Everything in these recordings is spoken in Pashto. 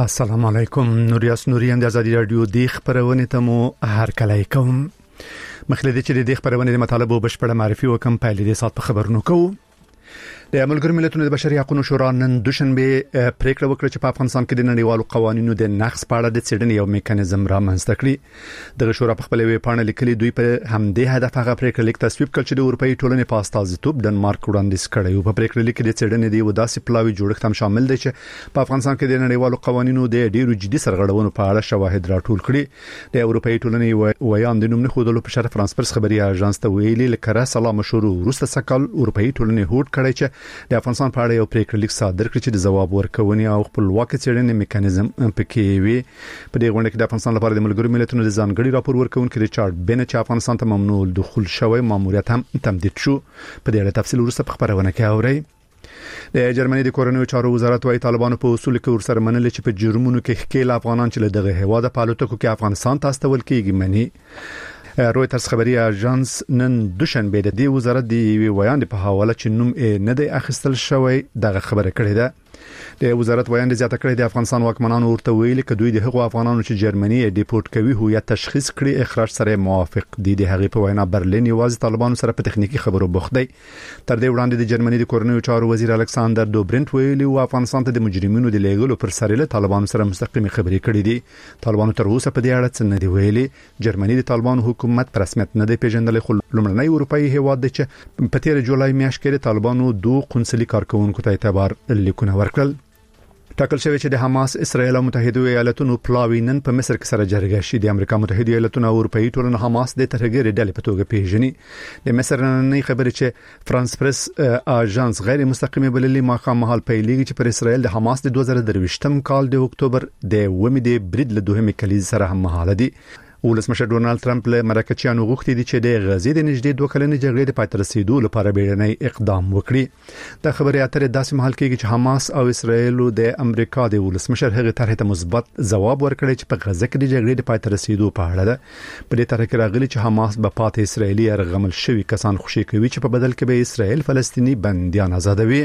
السلام علیکم. نوریاس نوریم د آزادی رادیو د خبرونه ته مو هرکلی کوم. مخلدي چې د خبرونه د مطالبه بشپړه معرفي وکم پایلې د سات په خبرونو کوو. د ملګرو ملتونو د بشري حقوقو شورا نن دوشنبه پریکړه وکړه چې په افغانستان کې د نړیوالو قوانینو د نقض په اړه د څېړنې یو میکانیزم رامنځته کړي. د شورا په خپل ویبپاڼه لیکلي دوی په همدې هدف هغه پریکړه لیک تصویب کړ چې د اروپאי ټولنې په استازیتوب ډنمارک وړاندیز کړی او په پریکړه لیک کې د څېړنې د وداسي پلاوي جوړښت هم شامل دی چې په افغانستان کې د نړیوالو قوانینو د ډیرو جدي سرغړونو په اړه شواهد راټول کړي. د اروپאי ټولنې ویان د نوم نه خودلو په شرف فرانس خبري اژانس ته ویلي لکه سلام شروع وروسته سکل اروپאי ټولنې هوډ کړی چې د افغانستان په اړه یو پریکړه لیک صادر کړي چې د جواب ورکونې او خپلواک څېړنې میکانیزم پکې وي. په دې غونډه کې د افغانستان لپاره د ملګرو ملتونو د ځانګړي راپور ورکونکي ریچارډ بن چې افغانستان ته ممنوع دخول شوی ماموریت هم تمدید شو. په دې اړه تفصیل وروسته په خبرونه کې اورئ. د جرمني د کورنیو چارو وزارت وايي طالبانو په اصول کې ورسره منل چې په جرمونو کې ښکیل افغانان چې له دغه هواده په الوتکو کې افغانستان ته استول کېږي مني. رويټرز خبري اژانس نن دوشنبه د دې وزارت دی ویان په حواله چې نوم نه دی اخیستل شوی دغه خبره کړې ده. د وزارت ویان زیاته کړې د افغانستان واکمنانو ورته ویلي چې دوی د هغو افغانانو چې جرمني ډیپورت کوي هویت تشخیص کړي اخراج سره موافق دي. د هغې په وینا برلین یوازې طالبانو سره په تخنیکی خبرو بوخت دی. تر دې وړاندې د جرمني د کورنیو چارو وزیر الکساندر دوبرنت ویلي او افغانستان ته د مجرمینو د لیږلو پر سر له طالبانو سره مستقیمه خبرې کړې دي. طالبانو تر اوسه په دې اړه څه نه دی ویلي. جرمني د طالبانو حکومت پر رسمیت نه دی پیژندل خو لومړنی اروپאי هیواد دی چې په 13 جولای میاشت کې طالبانو دوه قونسلي کارکونکو ته اعتبار لیکونه ورکړل. ټاکل شوی چې د حماس اسرائیل او متحده ایالاتونو پلاوی نن په مصر کې سره جرګه شي. د امریکا متحده ایالاتونو او اروپאי ټولنه حماس د ترهګر ډلې په توګه پیژني. د مصر نن خبرې چې فرانس پریس اژانس غیر مستقیمه بللي مخامحال پیلېږي چې پر اسرائیل د حماس د 2023م کال د اکتوبر د ومې د برید له دوهمې کلیز سره هم مهاله دي. ولسمشر ډونالد ټرمپ له مرکچیانو غوښتي دي چې د غزې د نږدې 2 کلنې جګړې د پای ته رسیدو لپاره بیړنی اقدام وکړي. د خبرې اترې داسې مهال کې چې حماس او اسرائیل د امریکا د ولسمشر هغه طرح ته مثبت ځواب ورکړي چې په غزه کې د جګړې د پای ته رسیدو په اړه ده. په دې طرح کې راغلي چې حماس به پاتې اسرائیلي ارغمل شوی کسان خوشي کوي چې په بدل کې به اسرائیل فلسطینی بنديان آزادوي.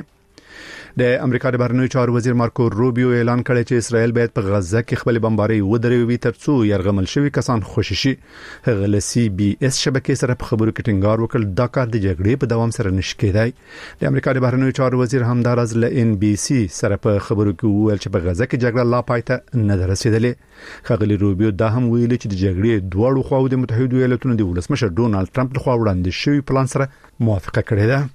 د امریکا د بهرنیو چارو وزیر مارکو روبیو اعلان کړی چې اسرائیل باید په غزه کې خپل بمباري ودروي ترڅو يرغمل شوی کسان خوشي شي. هغه ل سی بي اس شبکې سره په خبرو کې ټینګار وکړ دا کار د جګړې په دوام سره نشي کېدای. د امریکا د بهرنیو چارو وزیر همدارز ل ان بي سي سره په خبرو کې وویل چې په غزه کې جګړه لا پایته نه رسیدلې. خغلی روبیو دا هم ویلي چې د جګړې دواړو خواو د متحده ایالاتونو د ولسمشر ډونالد ټرمپ لخوا وړاندې شوی پلان سره موافقه کړې ده.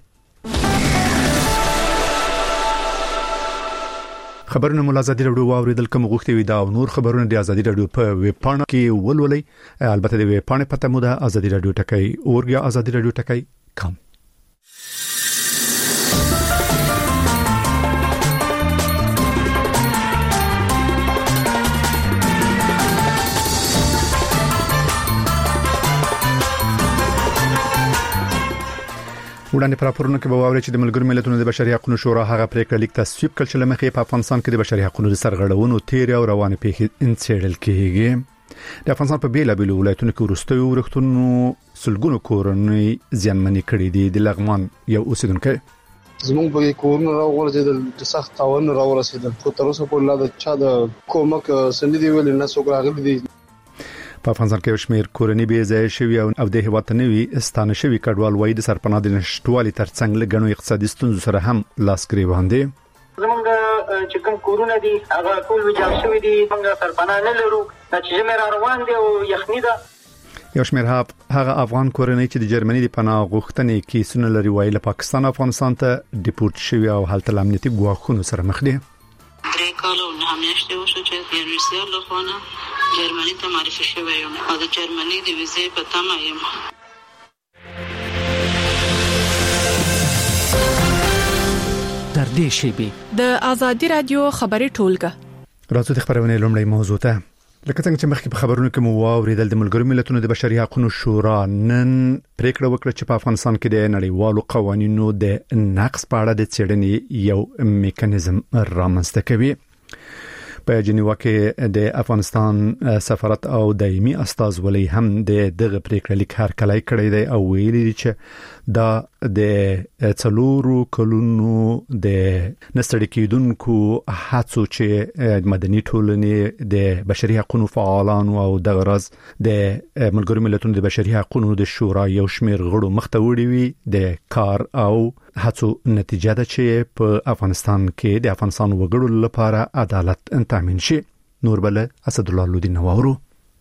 خبرونه مول ازادي رادیو واوریدل کوم غوښتي وي دا او نور خبرونه د ازادي رادیو په ویب پاڼه کې ولولئ. البته د ویب پاڼې پته مو ده ازادي رادیو ټکای اورګیا ازادي رادیو ټکای کام. وړاندې پر راپورونو کې به واوري چې د ملګرو ملتونو د بشري حقوقو شورا هغه پریکړه لیک تصویب کړ چې لمخې په افغانستان کې د بشري حقوقو د سرغړونو تیر او روانه پیښې انڅېړل کېږي. د افغانستان په بیلابیلو ولایتونو کې ورستوي ورختونو سلګونو کورنۍ زیانمنې کړې دي. د لغمان یو اوسیدونکو زموږ په کورونو راورسېدل د سخت تاوان راورسېدل خو تر اوسه پورې لا د چا د کومک سندې ویل نه څوک راغلي دي. په افغانستان کې شمیر کورنۍ به ځای شوی او د هیواد نوي ستانه شوی کډوال وای د سرپناه د نشټوالي ترڅنګ لګنو اقتصادي ستونزو سره هم لاس ګریوان دي. زمونږ چې کوم کورونه دي هغه ټول ویجاړ شوی دي. موږ سرپناه نه لرو چې زموږ روان دي او یخني ده. یو شمیر هغه افغان کورنۍ چې د جرمني د پناه غوښتنې کیسونه لري وای له پاکستان افغانستان ته ډیپورت شوی او هلته امنیتي ګواښونو سره مخ دي. درې کالو نه همېشته وشو چې د یونیورسيټي له خوا جرمني ته معرفي شوی یم او د جرمني د ویزې په تمه یم. در دې شیبي د ازادي رادیو خبري ټولګه راځو د خبرونه لومړی موضوع ته. لکه څنګه چې مخکې په خبرونو کې مو واوریدل د ملګرو ملتونو د بشري حقوقو شورا نن پریکړه وکړه چې په افغانستان کې د نړیوالو قوانینو د نقض په اړه د څېړنې یو میکانیزم رامنځته کوي. په جنیوا کې د افغانستان سفارت او دایمي استازولۍ هم دغه پریکړه لیک هرکلی کړی دی او ویلي دي چې دا د څلورو کلونو د نستړي کېدونکو هڅو چې مدني ټولنې د بشري حقوقو فعالانو او د غرض د ملګرو ملتونو د بشري حقوقو د شورا یو شمېر غړو مخته وړي وي د کار او هڅو نتیجه ده چې په افغانستان کې د افغانستان وګړو لپاره عدالت تامین شي. نور بل اسد الله لودي نوورو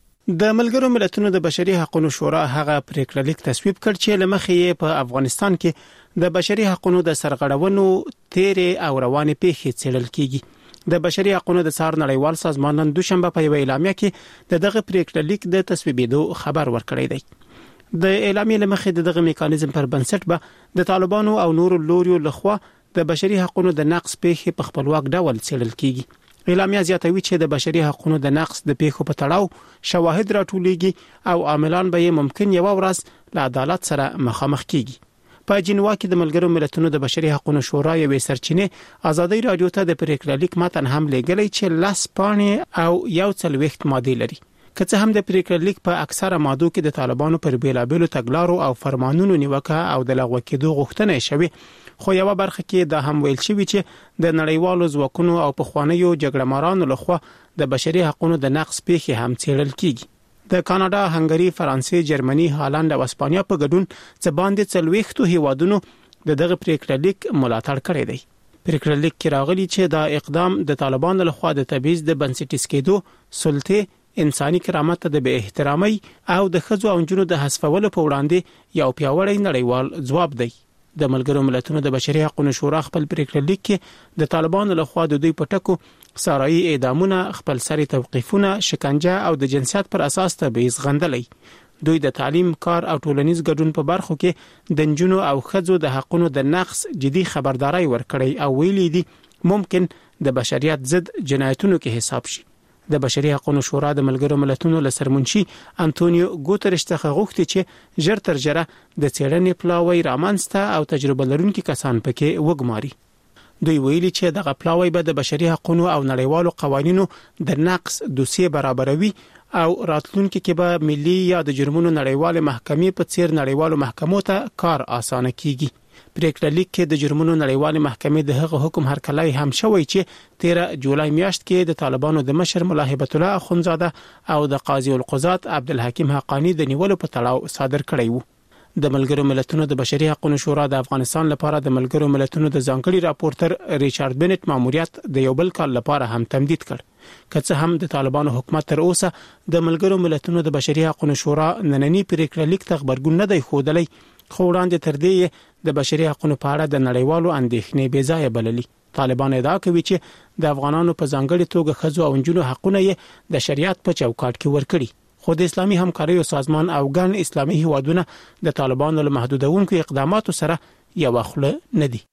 د ملګرو ملتونو د بشري حقوقو شورا هغه پریکړه لیک تصویب کړ چې لمخې په افغانستان کې د بشري حقوقو د سرغړونو تیرې او روانې پیښې څېړل کیږي. د بشري حقوقو د څار نړیوال سازمان نن دوشنبه په یو اعلامیه کې دغه پریکړه لیک د تصویبېدو خبر ورکړی دی. د اعلامیې لمخې دغه میکانیزم پر بنسټ به د طالبانو او نورو لوريو لخوا د بشري حقوقو د نقض پیښې په خپلواک ډول څېړل کیږي. اعلامیه زیاتوي چې د بشري حقوقو د نقض د پیښو په تړاو شواهد راټولېږي او عاملان به ممکن یو ورځ له عدالت سره مخامخ کیږي. په جنیوا کې د ملګرو ملتونو د بشري حقوقو شورا یوې سرچینې ازادي رادیو ته د پریکړه لیک متن هم لېږلی چې لاس پاڼې او یو څلوېښت ماده لري. که څه هم د پریکړه لیک په اکثره مادو کې د طالبانو پر بیلابېلو تګلارو او فرمانونو نیوکه او د لغوه کېدو غوښتنه شوې، خو یو برخه کې دا هم ویل شوی چې د نړیوالو ځواکونو او پخوانیو جګړهمارانو لخوا د بشري حقوقو د نقض پیښې هم څېړل کیږي. د کاناډا، هنګري، فرانسې، جرمني، هالند او اسپانیا په ګډون څه باندې 40 هیوادونو دغه پریکړه لیک ملاتړ کړی دی. پریکړه لیک کې راغلي چې دا اقدام د طالبانو لخوا د تبعیض د بنسټیز کېدو، سلطه، انساني کرامت ته د بې احترامۍ او د ښځو او نجونو د حذفولو په وړاندې یو پیاوړی نړیوال ځواب دی. د ملګرو ملتونو د بشري حقوقو شورا خپل پریکړه لیک کې د طالبانو لخوا د دوی پټکو، سارایي اعدامونه، خپل سری توقیفونه، شکنجه او د جنسیت پر اساس تبعیض غندلی. دوی د تعلیم، کار او ټولنیز ګډون په برخو کې د نجونو او ښځو د حقوقو د نقض جدي خبرداري ورکړي او ویلي دي ممکن د بشریت ضد جنایتونو کې حساب شي. د بشري حقوقو شورا د ملګرو ملتونو له سرمنشي انټونیو ګوترش څخه غوښتي چې ژر تر ژره د څېړنې پلاوی رامنځته او تجربه لرونکي کسان پکې وګماري. دوی ویلي چې دغه پلاوی به د بشري حقوقو او نړیوالو قوانینو د نقض دوسیه برابروي او راتلونکي کې به ملي یا د جرمونو نړیوال محکمې په څیر نړیوالو محکمو ته کار اسانه کیږي. پریکړه لیک کې د جرمونو نړیوال محکمې د هغه حکم هرکلی هم شوی چې 13 جولای میاشت کې د طالبانو د مشر ملا هیبت الله اخونزاده او د قاضي القضات عبدالحکیم حقانی د نیولو په تړاو صادر کړی وو. د ملګرو ملتونو د بشري حقوقو شورا د افغانستان لپاره د ملګرو ملتونو د ځانګړي راپورټر ریچارډ بنټ ماموریت د یو بل کال لپاره هم تمدید کړ. که څه هم د طالبانو حکومت تر اوسه د ملګرو ملتونو د بشري حقوقو شورا نننی پریکړه لیک ته خبرګون نه دی ښودلی، خو وړاندې تر دې د بشري حقوقو په اړه د نړیوالو اندېښنې بې ځایه بللي. طالبان ادعا کوي چې د افغانانو په ځانګړي توګه ښځو او نجونو حقونه یې د شریعت په چوکاټ کې ورکړي، خو د اسلامي همکاریو سازمان او ګڼ اسلامي هیوادونه د طالبانو له محدودونکو اقداماتو سره یو خوله نه دي.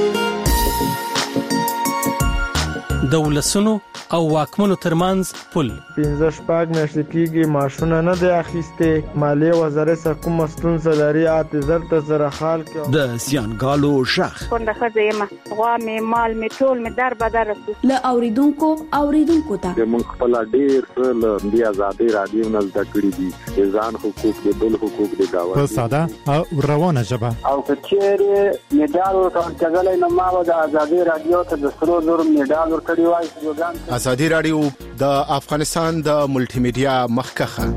د ولسونو او واکمنو ترمنځ پل 15 میاشتې کېږي ماشونه نه دی اخیسته، مالیه وزارت سره کوم ستونزه لري، اعتذار ته سره حال کې د زیانګالو شخ څنګه خځه غوا می مال می ټول می در بدر له اوریدونکو ته موږ خپل ډیر له دی آزادي رادیو نه زده کړی دي، ځان حقوق د بل حقوق د گاوند په ساده او روانه ژبه او کچېره میډال ورکړل نو ما د آزادي رادیو ته د سرو زر میډال ورکړی وای. آزادي رادیو د افغانستان د ملټي میډیا مخکخه.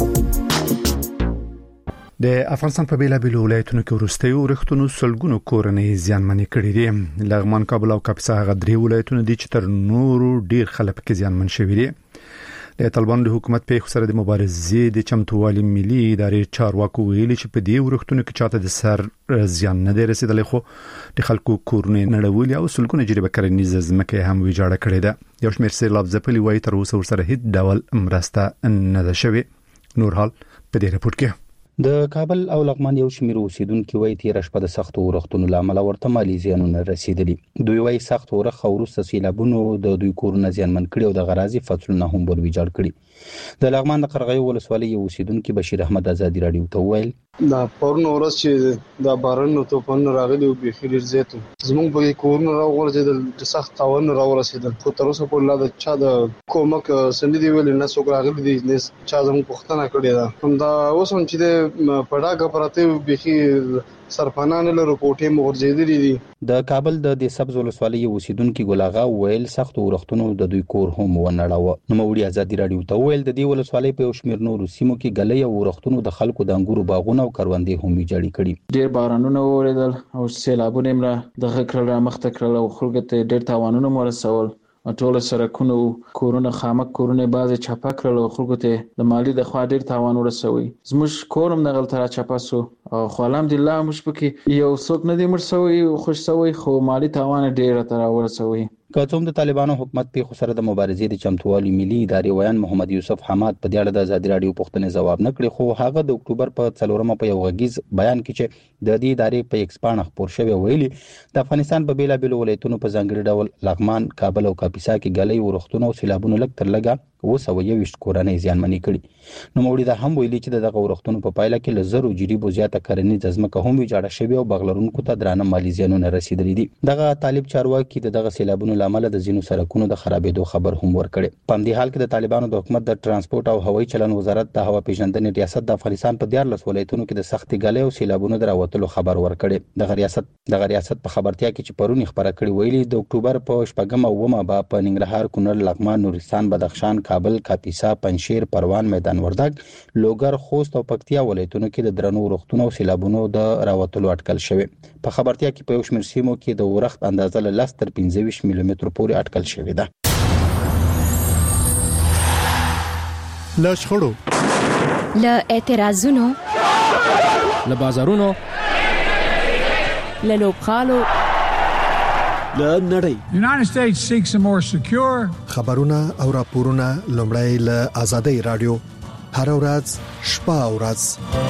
د افغانستان په بیلابېلو ولایتونو کې ورستیو ورښتونو سلګونو کورنۍ زیانمنې کړې دي. لغمان، کابل او کاپیسا هغه درې ولایتونه دي چې تر نورو ډیر خلک کې زیانمن شوي دي. د طالبانو د حکومت په خسر د مبارزې د چمتووالي ملي ادارې چارواکو ویلي چې په دې ورښتونو کې چاته د سر زیان نه دی رسیدلی، خو د خلکو کورونه نړولي او سلګونه جریبه کرنیزه ځمکه هم ویجاړه کړې ده. یو شمېر سیلاب ځپلي وایي تر اوسه ورسره هیڅ ډول مرسته نه ده شوې. نور حال په دې راپور کې د کابل او لغمان یو شمېر اوسیدونکو وایي تیر شپه د سخت اورښتونو لامل ورته مالي زیانونه رسیدلي. دوی وایي سخت اورښت او وروسته سیلابونو د دوی کورونه زیانمن کړي او د غرازي فصلونه هم ور ویجاړ کړي. د لغمان د قرغیو ولسوالۍ یو اوسیدونکو بشیر احمد ازادي رادیو ته وویل دا پرون ورځ چې د باران او طوفان راغلي او به خیر زیاتو زموږ په کورونه راغورځېدل د سخت تاوان راورسېدل خو تر اوسه پورې لا د چا د کومک سندې دی ویل نه څوک راغلي دي نه چا زموږ پوښتنه کړې ده. هم دا اوس هم چې د پړاګه پراته به سرپنان له رپورټې مورځېدلې دي. د کابل د سبز ولسوالۍ اوسیدونکو ګلاغا ویل سخت اورښتونو د دوی کور هم ونړاوه. نو موري ازادي رادیو ته ویل د دې ولسوالۍ په یو شمېر نورو سیمو کې غلې او اورښتونو د خلکو د انګورو باغونه او کروندې هم ویجاړې کړي. ډېر بارانونه وریدل او سیلابونه مړه د غکړه مخته کړل او خلکو ته ډېر تاوانونه ورسول. ټول سرکونه کورونه خامک کورونه بعضی چپا کړل او خلکو ته د مالی د خوا ډېر تاوان ورسوي. زموږ کورم دغه تر چپا سو او خو الحمدلله موږ پکې یو څوک نه دی مړ شوی خوش شوی خو مالی تاوان ډېر تر ورسوي. کاتوم د طالبانو حکومت په خسر د مبارزې د چمتووالي ملي ادارې ویان محمد یوسف حماد په دې اړه د ازادي رادیو پوښتنې ځواب نه کړی خو هغه د اکتوبر په 4 په یو غږیز بیان کې چې د دې ادارې په ایکس پاڼه خبر شوی ویلي د افغانستان په بیلابیلو ولایتونو په ځانګړي ډول لغمان، کابل او کاپیسا کې غلې ورښتونه او سیلابونو لږ تر لږه 221 کورنۍ زیانمنې کړي. نو موري دا هم ویلي چې دغه ورښتونو په پایله کې له زرو جریبو زیاته کرنیزه ځمکه هم ویجاړه شوې او بغلرونکو ته درانه مالي زیانونه رسیدلي دي. دغه طالب چارواکي دغه سیلابونو لامل د ځینو سرکونو د خرابېدو خبر هم ورکړي. په همدې حال کې د طالبانو د حکومت د ترانسپورت او هوایي چلن وزارت د هوا پیژندنې ریاست د افغانستان په 14 ولایتونو کې د سخت غلې او سیلابونو دراوتلو خبر ورکړي. دغه ریاست په خبرتیا کې چې پرونی خبره کړې ویلي د اکتوبر په 8 او 9 په ننګرهار، کونړ، لغمان، نورستان، بدخشان، کابل، کاپیسا، پنجشیر، پروان، میدان وردګ، لوګر، خوست او پکتیا ولایتونو کې د درنو ورښتونو او سیلابونو د راوتلو اټکل شوی. په خبرتیا کې په یو شمېر سیمو کې د ورښت اندازه له 10 تر 25 ملي متر پورې اټکل شوی ده. له شخړو، له اعتراضونو، له بازارونو، له لوبغالو، له نړۍ. United States seeks a more secure. خبرونه او راپورونه لومړی له آزادۍ رادیو هر ورځ شپه او ورځ.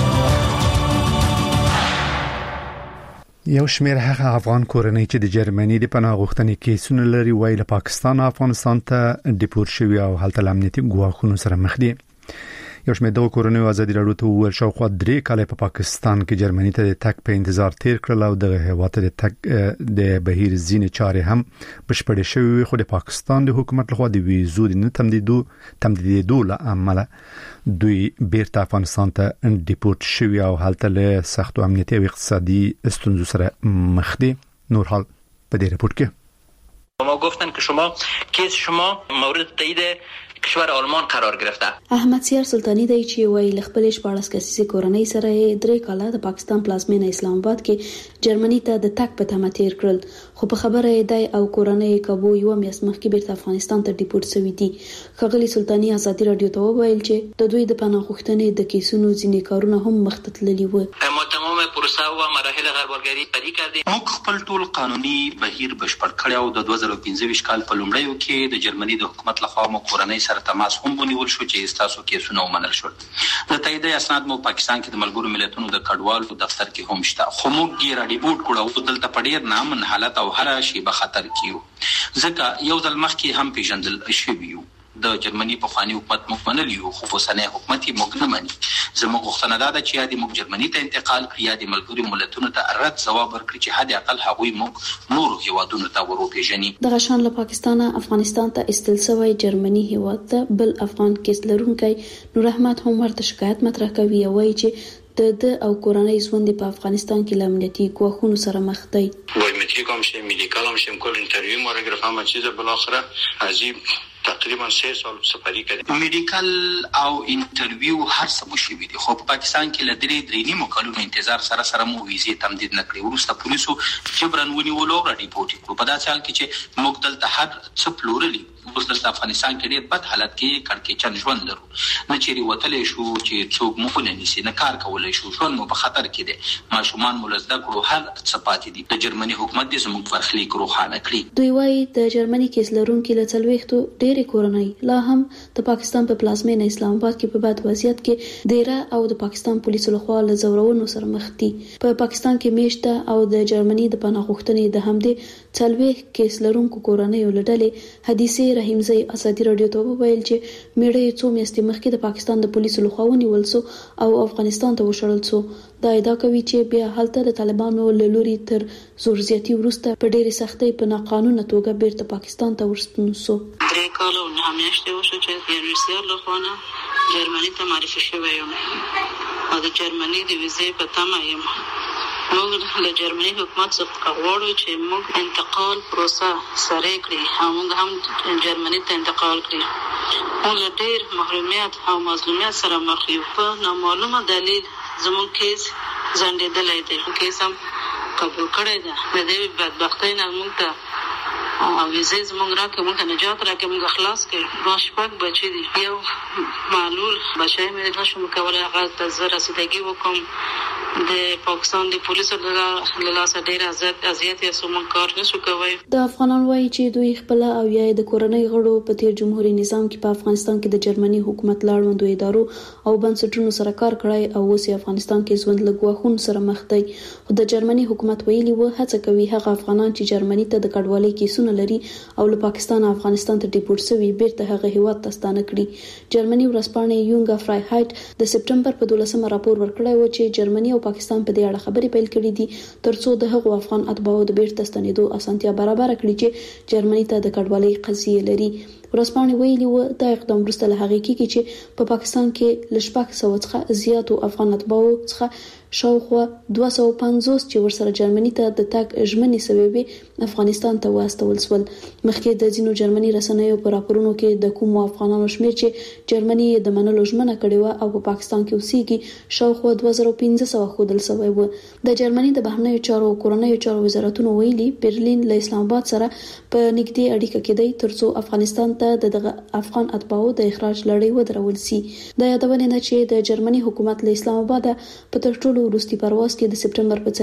یو شمېر هغه افغان کورنۍ چې د جرمني د پناه غوښتنې کیسونه لري وایي له پاکستان افغانستان ته ډیپورت شوي او هلته له امنیتي ګواښونو سره مخ دي. یو شمېر دغه کورنۍ ازادي رادیو ته وویل شاوخوا 3 کاله په پاکستان کې جرمني ته د تګ په انتظار تیر کړل او دغه هیواد د تګ د بهیر ځینې چارې هم بشپړې شوې خو د پاکستان د حکومت لخوا د ویزو د تمدیدېدو له امله دوی بیرته افغانستان ته ډیپورت شوي او هلته له سختو امنیتي او اقتصادي ستونزو سره مخ دي. نور حال په دې رپورت کې ما گفتن که شما کیس شما مورد تایید کشور آلمان قرار گرفته. احمد سیار سلطانی دی چې وایي خپل 14 کسیزه کورنۍ سره 3 کاله د پاکستان پلازمینه اسلام آباد کې جرمني ته د تک په تمه تیر کړل خو په خبره دی او کورنۍ کابو یو میاشت مخکې بیرته افغانستان ته ډیپورت شوی دي. خغلی سلطانی ازادي رادیو ته وویل چې د دوی د پناه غوښتنې د کیسونو ځینې کارونه هم مخته تللي وو. ما تمام پروسه او مراحل غربالګری پرې کړې. موږ خپل ټول قانوني بهیر بشپړ کړی او د 2015 کال په لومړیو کې د جرمني د حکومت لخوا مو کورنۍ سره تماس هم ونیول شو چې تاسو کیسونه ومنل شول. د تایید اسناد مو پاکستان کې د ملګرو ملتونو د کډوالو دفتر کې هم شته خو موږ یې راډیپورت کړو او دلته په ډیر نامن حالت او هر شی به خطر کیو ځکه یو ځل مخکې هم پیژندل شوی یو د جرمني په خواني حکومت موږ منل یو خو اوسنۍ حکومت یې موږ نه مني. زموږ غوښتنه ده چې یا د موږ جرمني ته انتقال کړي یا د ملګرو ملتونو ته رد ځواب ورکړي چې حد اقل هغوی موږ نورو هیوادونو ته وروپیژني. دغه شان له پاکستانه افغانستان ته استل شوی جرمني هیواد ته بل افغان کیس لرونکی نور احمد هم ورته شکایت مطرح کوي او وایي چې د او کورنۍ ژوند په افغانستان کې لامنیتي ګواښونو سره مخ دی. بایومتریک هم شه میدیکال هم شه کل انټرویو مو گرفتم چیزا بالاخره عجیب تقریبا 3 سال سفری کړی. میډیکل او انټرویو هر څه مو شوي دي خو په پاکستان کې له 3 کلونو انتظار سره مو ویزې تمدید نه کړې. وروسته پولیسو جبرن ونیولو او ریپورټ کړو. په داسې حال کې چې موږ دلته هر څه پلورلي اوس د افغانستان کې ډېر بد حالت کې کړکېچن ژوند لرو، نه چیرې وتلی شو چې څوک مو ونه نیسي، نه کار کولی شو، ژوند مو په خطر کې دی، ماشومان مو له زده کړو هر څه پاتې دي. د جرمني حکومت دې زموږ برخلیک روښانه کړي. دوی وایي د جرمني کیس لرونکي له 40 ډېرې کورنۍ لا هم د پاکستان په پلازمینه اسلام آباد کې په بد وضعیت کې دیره او د پاکستان پولیسو لخوا له زورونو سره مخ دي. په پاکستان کې میشته او د جرمني د پناه غوښتنې د همدې 40 کیس لرونکو کورنۍ ولډلې حدیثه رحیمزی ازادي رادیو ته وویل چې میړه څو میاشتې مخکې د پاکستان د پولیسو لخوا ونیول شو او افغانستان ته وشړل شو. دا ادعا کوي چې بیا هلته د طالبانو له لوري تر زور زیاتی وروسته په ډېرې سختۍ په ناقانونه توګه بیرته پاکستان ته ورستون شو. 3 کال او 9 میاشتې وشو چې د یونیورسيټي له خوا جرمني ته معرفي شوی یم او د جرمني د ویزې په تمه یم. موږ له جرمني حکومت څخه غواړو چې موږ انتقال پروسه سره کړي او موږ هم جرمني ته انتقال کړي. موږ ډېر محرومیت او مظلومیت سره مخ یو. په نامعلومه دلیل زموږ کیس ځنډېدلی دی. کیس هم قبول کړی ده. د دې بدبختۍ نه موږ ته ویزې زموږ راکړه، موږ ته نجات راکړه، موږ خلاص کړي. ما 6 بچي دي. یو معلول بچی مې نشم کولی هغه ته زه رسیدګي وکړم. د پاکستان د پولیسو له لاسه ډېر اذیت یې سومون کار نشو کوي. د افغانان وایي چې دوی خپل او یا د کورنۍ غړو په تیر جمهوریت نظام کې په افغانستان کې د جرمني حکومت لاړوندو ادارو او بنسټونو سره کار کړی او اوس افغانستان کې ژوند له ګواښونو سره مخ دی. خو د جرمني حکومت ویلي و هڅه کوي هغه افغانان چې جرمني ته د کډوالۍ کیسونه لري او له پاکستان او افغانستان ته ډیپورټ شوي بیرته هغه هیواد ته ستانه کړي. جرمني ورځپاڼه یونګا فرایهایټ د سپټمبر په 12 راپور ورکړی و چې جرمني او پاکستان په دې اړه خبرې پیل کړې دي ترڅو د هغو افغان اتباعو د بیرته ستنېدو اسانتیا برابر کړي چې جرمني ته د کډوالۍ قضیه لري. ورځپاڼې ویلي و دا اقدام وروسته له هغې کېږي چې په پاکستان کې له 600 څخه زیاتو افغان اتباعو څخه شاوخوا 250 چې ورسره جرمني ته د تګ ژمنې سببې افغانستان ته واستول شول. مخکې د ځینو جرمني رسنیو په راپورونو کې د کومو افغانانو شمېر چې جرمني د منلو ژمنه کړې و او په پاکستان کې اوسېږي شاوخوا 2500 ښودل شوی و. د جرمني د بهرنیو چارو او کورنیو چارو وزارتونو ویلي برلین له اسلام آباد سره په نږدې اړیکه کې دی ترڅو افغانستان ته د افغان اتباعو د اخراج لړۍ ودرول شي. د یادونه ده چې د جرمني حکومت له اسلام آباد په تر ټولو وروستي پرواز کې د سپټمبر په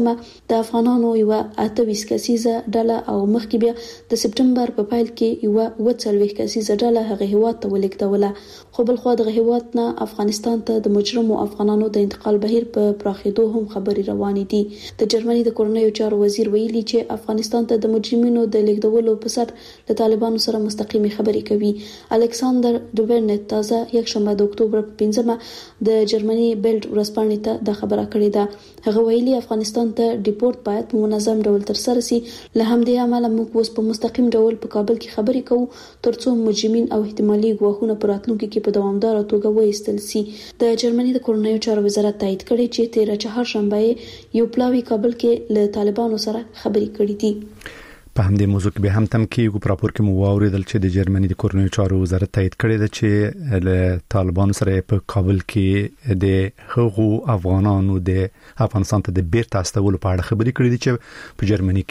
4 د افغانانو یو 28 کسیزه ډله او مخکې بیا د سپټمبر په پایل کې یو 40 کسیزه ډله هغه هیواد ته ولیږدوله. خو بل خو دغه هیواد نه افغانستان ته د مجرمو افغانانو د انتقال بهیر په پراخېدو هم خبري روانې دي. د جرمني د کورنیو چارو وزیر ویلي چې افغانستان ته د مجرمینو د لیږدولو په سر د طالبانو سره مستقیمي خبرې کوي. الکساندر دوبرنټ تازه یک شنبه د اکتوبر په 5 د جرمني بیلډ ورځپاڼې ته د خبره کړې ده. هغه ویلي افغانستان ته ډیپورټ باید په منظم ډول ترسره شي. له همدې امله موږ اوس په مستقیم ډول په کابل کې خبرې کوو ترڅو مجرمین او احتمالي ګواښونه په راتلونکي کې په دوامداره توګه وایستل شي. د جرمني د کورنیو چارو وزارت تایید کړی چې 13 چهارشنبه یو پلاوی کابل کې له طالبانو سره خبرې کړې دي. په همدې موضوع کې به هم تم کېږو. په راپور کې مو واوریدل چې د جرمني د کورنیو چارو وزارت تایید کړی ده چې له طالبانو سره په کابل کې د هغو افغانانو د افغانستان ته د بیرته استولو په اړه خبرې کړې دي چې په جرمني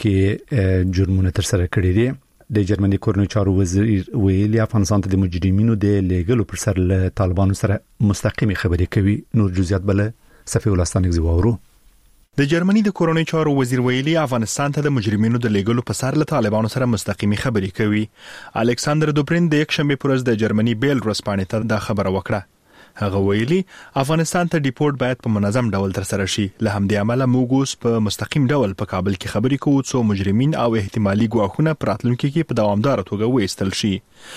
کې جرمونه ترسره کړي دي. د جرمني کورنیو چارو وزیر ویلي افغانستان ته د مجرمینو د لیږلو پر سر له طالبانو سره مستقیمي خبرې کوي. نور جزئیات بل صفي ولستانګ زیوورو. د جرمني د کورنیو چارو وزیر ویلي افغانستان ته د مجرمینو د لیږلو په سر له طالبانو سره مستقیمي خبرې کوي. الکساندر دوبرین د یک شنبه پر ورځ د جرمني بیل ورځپاڼې ته دا خبره وکړه. هغه ویلي افغانستان ته ډیپورټ باید په منظم ډول ترسره شي. له همدې امله موږ اوس په مستقیم ډول په کابل کې خبرې کوو څو مجرمین او احتمالي ګواښونه په راتلونکي کې په دوامداره توګه وایستل شي.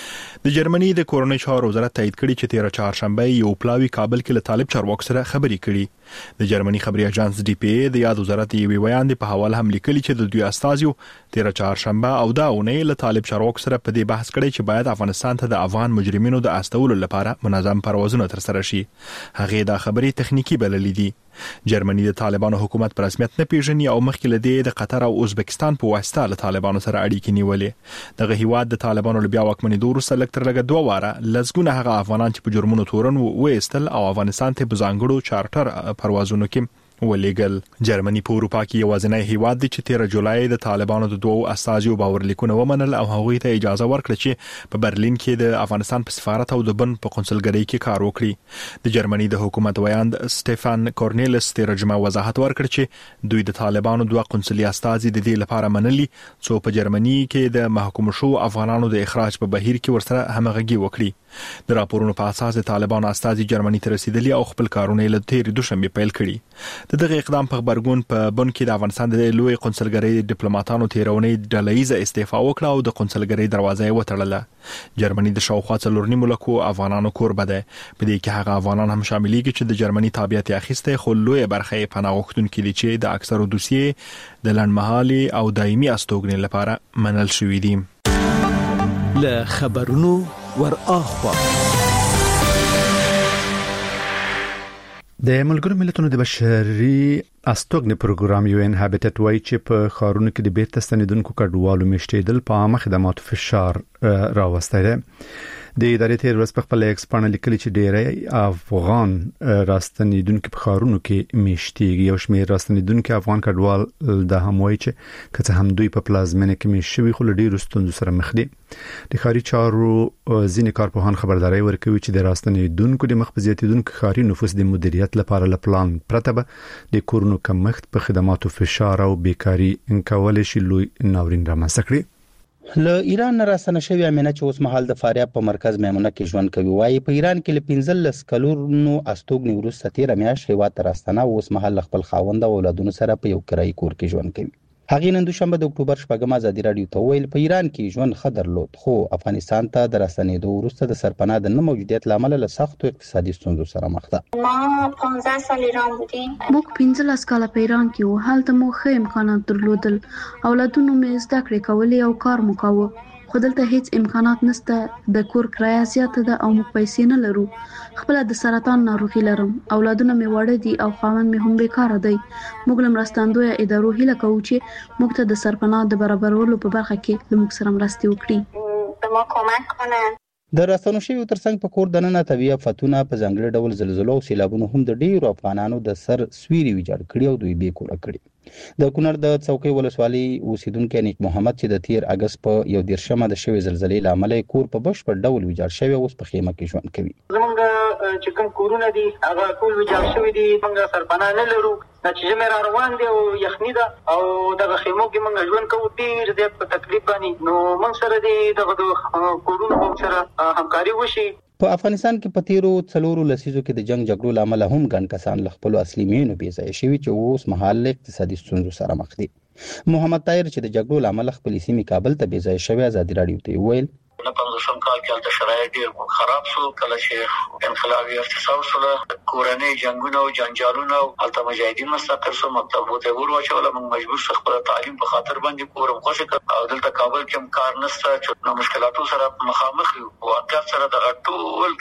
د جرمني د کورنیو چارو وزارت تایید کړی چې 13 چهارشنبه یو پلاوی کابل کې له طالب چارواکو سره خبرې کړي. د جرمني خبري اژانس ډي پی ای د یاد وزارت یوې بیان په حواله هم لیکلي چې د دوی استازیو 13 چهارشنبه او دا اونۍ له طالب چارواکو سره په دې بحث کړی چې باید افغانستان ته د افغان مجرمینو د استولو لپاره منظم پروازونه ترسره شي. هغه دا خبري تخنیکی بللې دي. جرمني د طالبانو حکومت پر رسمیت نه پیژني او مخکې لدې د قطر او ازبکستان په واسطه له طالبانو سره اړیکې نیولې. دغه هیواد د طالبانو لبیا واکمنۍ وروسته لکتر لګ 2 واره لزګونه هغه افغانان چې په جرمونو تورن وېستل او افغانستان ته په ځانګړو چارټر پروازونو کې ولېګل. جرمني په اروپا کې یوازینی هیواد دی چې 13 جولای د طالبانو د دوو استازیو باورلیکونه ومنل او هغوی ته اجازه ورکړه چې په برلین کې د افغانستان په سفارت او د بن په قونسلګرۍ کې کار وکړي. د جرمني د حکومت ویاند سټيفان کورنیلس ترجمه وضاحت ورکړ چې دوی د طالبانو دوه قونسلي استازي د دې لپاره منلي څو په جرمني کې د محکوم شو افغانانو د اخراج په بهیر کې ورسره همغږي وکړي. د راپورونو په اساس د طالبانو استازي جرمني ته رسیدلي او خپل کارونه له تیر دوشنبه پیل کړي. دغه اقدام په خبرګون په بن کې د افغانستان د لوی قونسلګرۍ ډیپلوماټانو تیرونې ډلهیزه استعفا وکړه او د قونسلګرۍ دروازه یې وتړله. جرمني د شاوخوا 4 ملکو افغانانو کوربه ده. په دې کې هغه افغانان هم شاملېږي چې د جرمني تابعیت اخیسته خو لوی برخه یې پناه غوښتونکي دي چې د اکثرو دوسیې د لنډمهالي او دایمي استوګنې لپاره منل شوې دي. له خبرونو ور اخوا د ملګرو ملتونو د بشري استوګنې پروګرام UN هابټټ وایي چې په خارونو کې د بیرته ستنیدونکو کډوالو میشتېدل په عامه خدماتو فشار راوستی دی. د ادارې تیر ورځ په خپل ایکس باندې لیکلي چې ډېری افغان راستنیدونکو په خارونو کې میشتېږي. یو شمېر راستنیدونکو افغان کډوال د هم وایي چې کله هم دوی په پلازمینه کې میشوي خو له ډېرو ستونزو سره مخ دي. د ښاري چارو ځینې کارپوهان خبرداري ورکوي چې د راستنیدونکو د مخ په زیاتیدونکو ښاري نفوس د مدیریت لپاره له پلان پرته به د کورونو کمښت په خدماتو فشار او بیکاری کولای شي لوی ناورین رامنځته کړي. له ایران راستنه شوی امینه چې اوس مهال د فاریاب په مرکز میمونه کې ژوند کوي وایي په ایران کې له 15 کلونو استوګنې وروسته 13 میاشتې هیواد ته راستنه اوس مهال خپل خاوند او اولادونو سره په یو کرایي کور کې ژوند کوي. هغه نن دوشنبه د اکتوبر 8 ازادي رادیو ته ویل په ایران کې ژوند خطر لود خو افغانستان ته د راستنېدو وروسته د سرپناه د نه موجودیت لامل له سختو اقتصادي ستونزو سره مخ ده. ما 15 سال ایران بودیم. موږ 15 کاله په ایران کې وو. هلته مو ښه امکانات درلودل. اولادونو مې زده کړې کولې او کار مو کاوه. خو دلته هیڅ امکانات نشته. د کور کرایه زیاته ده او موږ پیسې نه لرو. خپل د سرطان ناروغي لرم. اولادونه مې وړه دي او خاوند مې هم بیکاره دی. موږ له مرستندویه ادارو هیله کوو چې موږ ته د سرپناه د برابرولو په برخه کې له موږ سره مرسته وکړي. به ما کمک کنن. د راستنو شویو ترڅنګ په کور دننه طبيعي آفتونه په ځانګړي ډول زلزلو او سیلابونو هم د ډیرو افغانانو د سر سویری ویجاړ کړي او دوی بې کوره کړي. د کونړ د څوکۍ ولسوالۍ اوسیدونکو نیک محمد چې د 13 اگست په 11 د شوی زلزلې لامل کور په بشپړ ډول ویجاړ شوی اوس په خیمه کې ژوند کوي. زمونږ چې کوم کورونه دي هغه ټول ویجاړ شوی دي. موږ سرپناه نه لرو. چې زموږ روان دي او یخني ده او دغه خیمو کې موږ ژوند کوو. ډیر زیات په تکلیف باندې نو موږ سره دغه کورونو سره همکاري وشي. په افغانستان کې په تیرو 4 لسیزو کې د جنگ جګړو لامل هم ګڼ کسان له خپل اصلي مینو بې ځای شوي چې اوس مهال اقتصادي ستونزو سره مخ دي. محمد طاهر چې د جګړو لامل خپل سیمې کابل ته بې ځای شوی ازادي رادیو ته ویل نه 15 کال کې د شرایط ډیر خراب شو. کله چې انقلابي اقتصاد سره کورنۍ جنگونه او جنجالونه او الته مجاهدین مستقر سو مکتب ته ورواچول. موږ مجبور شو خپل تعلیم په خاطر باندې کورم خوشی کړ او دلته کابل کې هم کار نشته چې نو مشکلاتو سره مخامخ یو او اکثر سره د ټول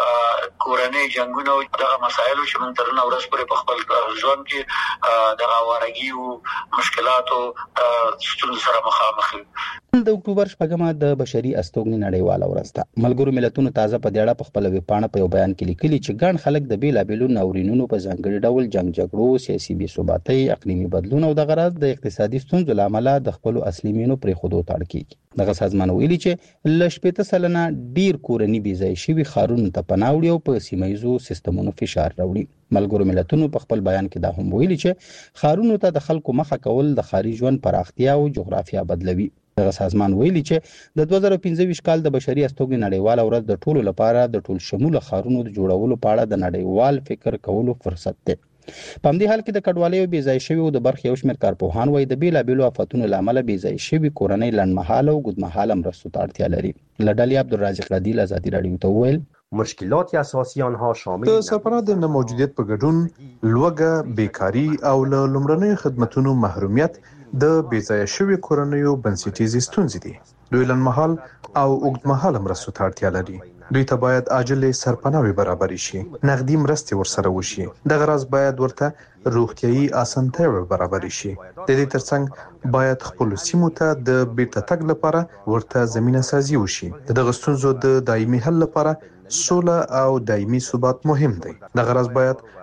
کورنۍ جنگونه او دغه مسایلو چې موږ تر نن ورځ پورې په خپل ژوند کې د غوارګي او مشکلاتو ستونزو سره مخامخ یو. د اکتوبر 8 د بشري استوګنې نړیواله ورځ ده. ملګرو ملتونو تازه په دیاړه په خپل ویبپاڼه په یو بیان کې لیکلي چې ګڼ خلک د بیلابیلو ناورینونو په ځانګړي ډول جنگ جګړو، سیاسي بې ثباتۍ، اقلیمي بدلون او د غرض د اقتصادي ستونزو لامل د خپل اصلي مینو پرې خودو تاړ کیږي. دغه سازمان ویلي چې ل 80 سلنه ډیر کورنۍ بې ځای شوي خارونو ته پناه وړي او په سیمایزو سیستمونو فشار راوړي. ملګرو ملتونو په خپل بیان کې دا هم ویلي چې خارونو ته د خلکو مخه کول د ښاري ژوند پراختیا او جغرافیه بدلوي. دغه سازمان ویلي چې د 2015 کال د بشري استوګنې نړیواله ورځ د ټولو لپاره د ټول شموله خارونو د جوړولو په اړه د نړیوال فکر کولو فرصت دی. په همدې حال کې د کډوالۍ او بې ځای شوي او د برخې یو شمېر کارپوهان وایي د بیلابیلو آفتونو له امله بې ځای شوي کورنۍ لنډمهاله او اوږدمهاله مرستو ته اړتیا لري. له ډلې عبدالرازق رادیل ازادي رادیو ته وویل مشکلات اساسی آنها شامل د سرپناه د نه موجودیت په ګډون لوږه، بیکاری او له لومړنیو خدماتو محرومیت د بې ځای شوي کورنیو بنسټیزې ستونزې دي. دوی لنډمهال او اوږدمهاله مرستو ته اړتیا لري. دوی ته باید عاجل سرپناوي برابرې شي، نقدي مرستې ورسره وشي. دغه راز باید ورته روغتیايي اسانتیاوې برابرې شي. د دې ترڅنګ باید خپل سیمو ته د بیرته تګ لپاره ورته زمینه سازي وشي. دغه ستونزو د دایمي حل لپاره سوله او دایمي ثبات مهم دی. دغه راز باید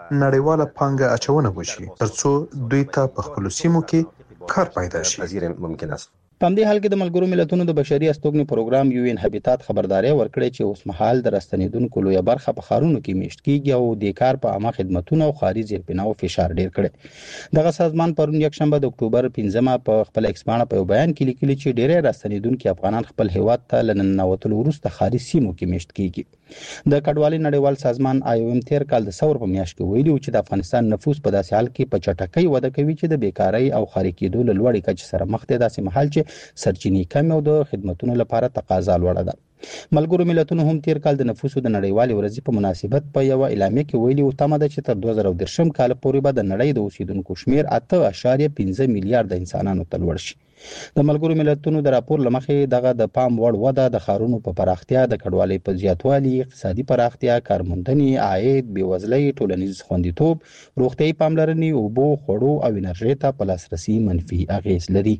نړیواله پانګه اچونه وشي ترڅو دوی ته په خپل سیمو کې کار پیدا شي. په همدې حال کې د ملګرو ملتونو د بشري استوګنې پروګرام UN هابیتات خبرداري ورکړې چې اوس مهال د راستنیدونکو لویه برخه په ښارونو کې میشت کیږي او د کار په عامه خدماتو او خاري زیربناو فشار ډیر کړي. دغه سازمان پرون یکشنبه د اکتوبر 15 په خپل ایکس باندې په بیان کې لیکلي چې ډېری راستنیدونکو افغانان خپل هیواد ته لننوتلو وروسته خاري سیمو کې میشت کیږي. د کډوالۍ نړیوال سازمان IOM تیر کال د ثور په میاشت کې ویلي چې د افغانستان نفوس په داسې حال کې په چټکۍ وده کوي چې د بیکارۍ او خاري کېدو له لوړې کچې سره مخ دي، داسې مهال چې سرچینې کم او د خدماتو لپاره تقاضا لوړه ده. ملګرو ملتونو هم تیر کال د نفوسو د نړیوالې ورځې په مناسبت په یو اعلامیه کې ویلي و تمه ده چې تر 2030 کال پورې به د نړۍ د اوسیدونکو شمیر 8.5 میلیارډ انسانانو ته لوړ شي. د ملګرو ملتونو د راپور لمخې دغه د پام وړ وده د ښارونو په پراختیا، د کډوالۍ په زیاتوالي، اقتصادي پراختیا، کارموندنې، عاید، بېوزلۍ، ټولنیز خوندیتوب، روغتیايي پاملرنې، اوبو، خوړو او انرژۍ ته په لاسرسي منفي اغېز لري.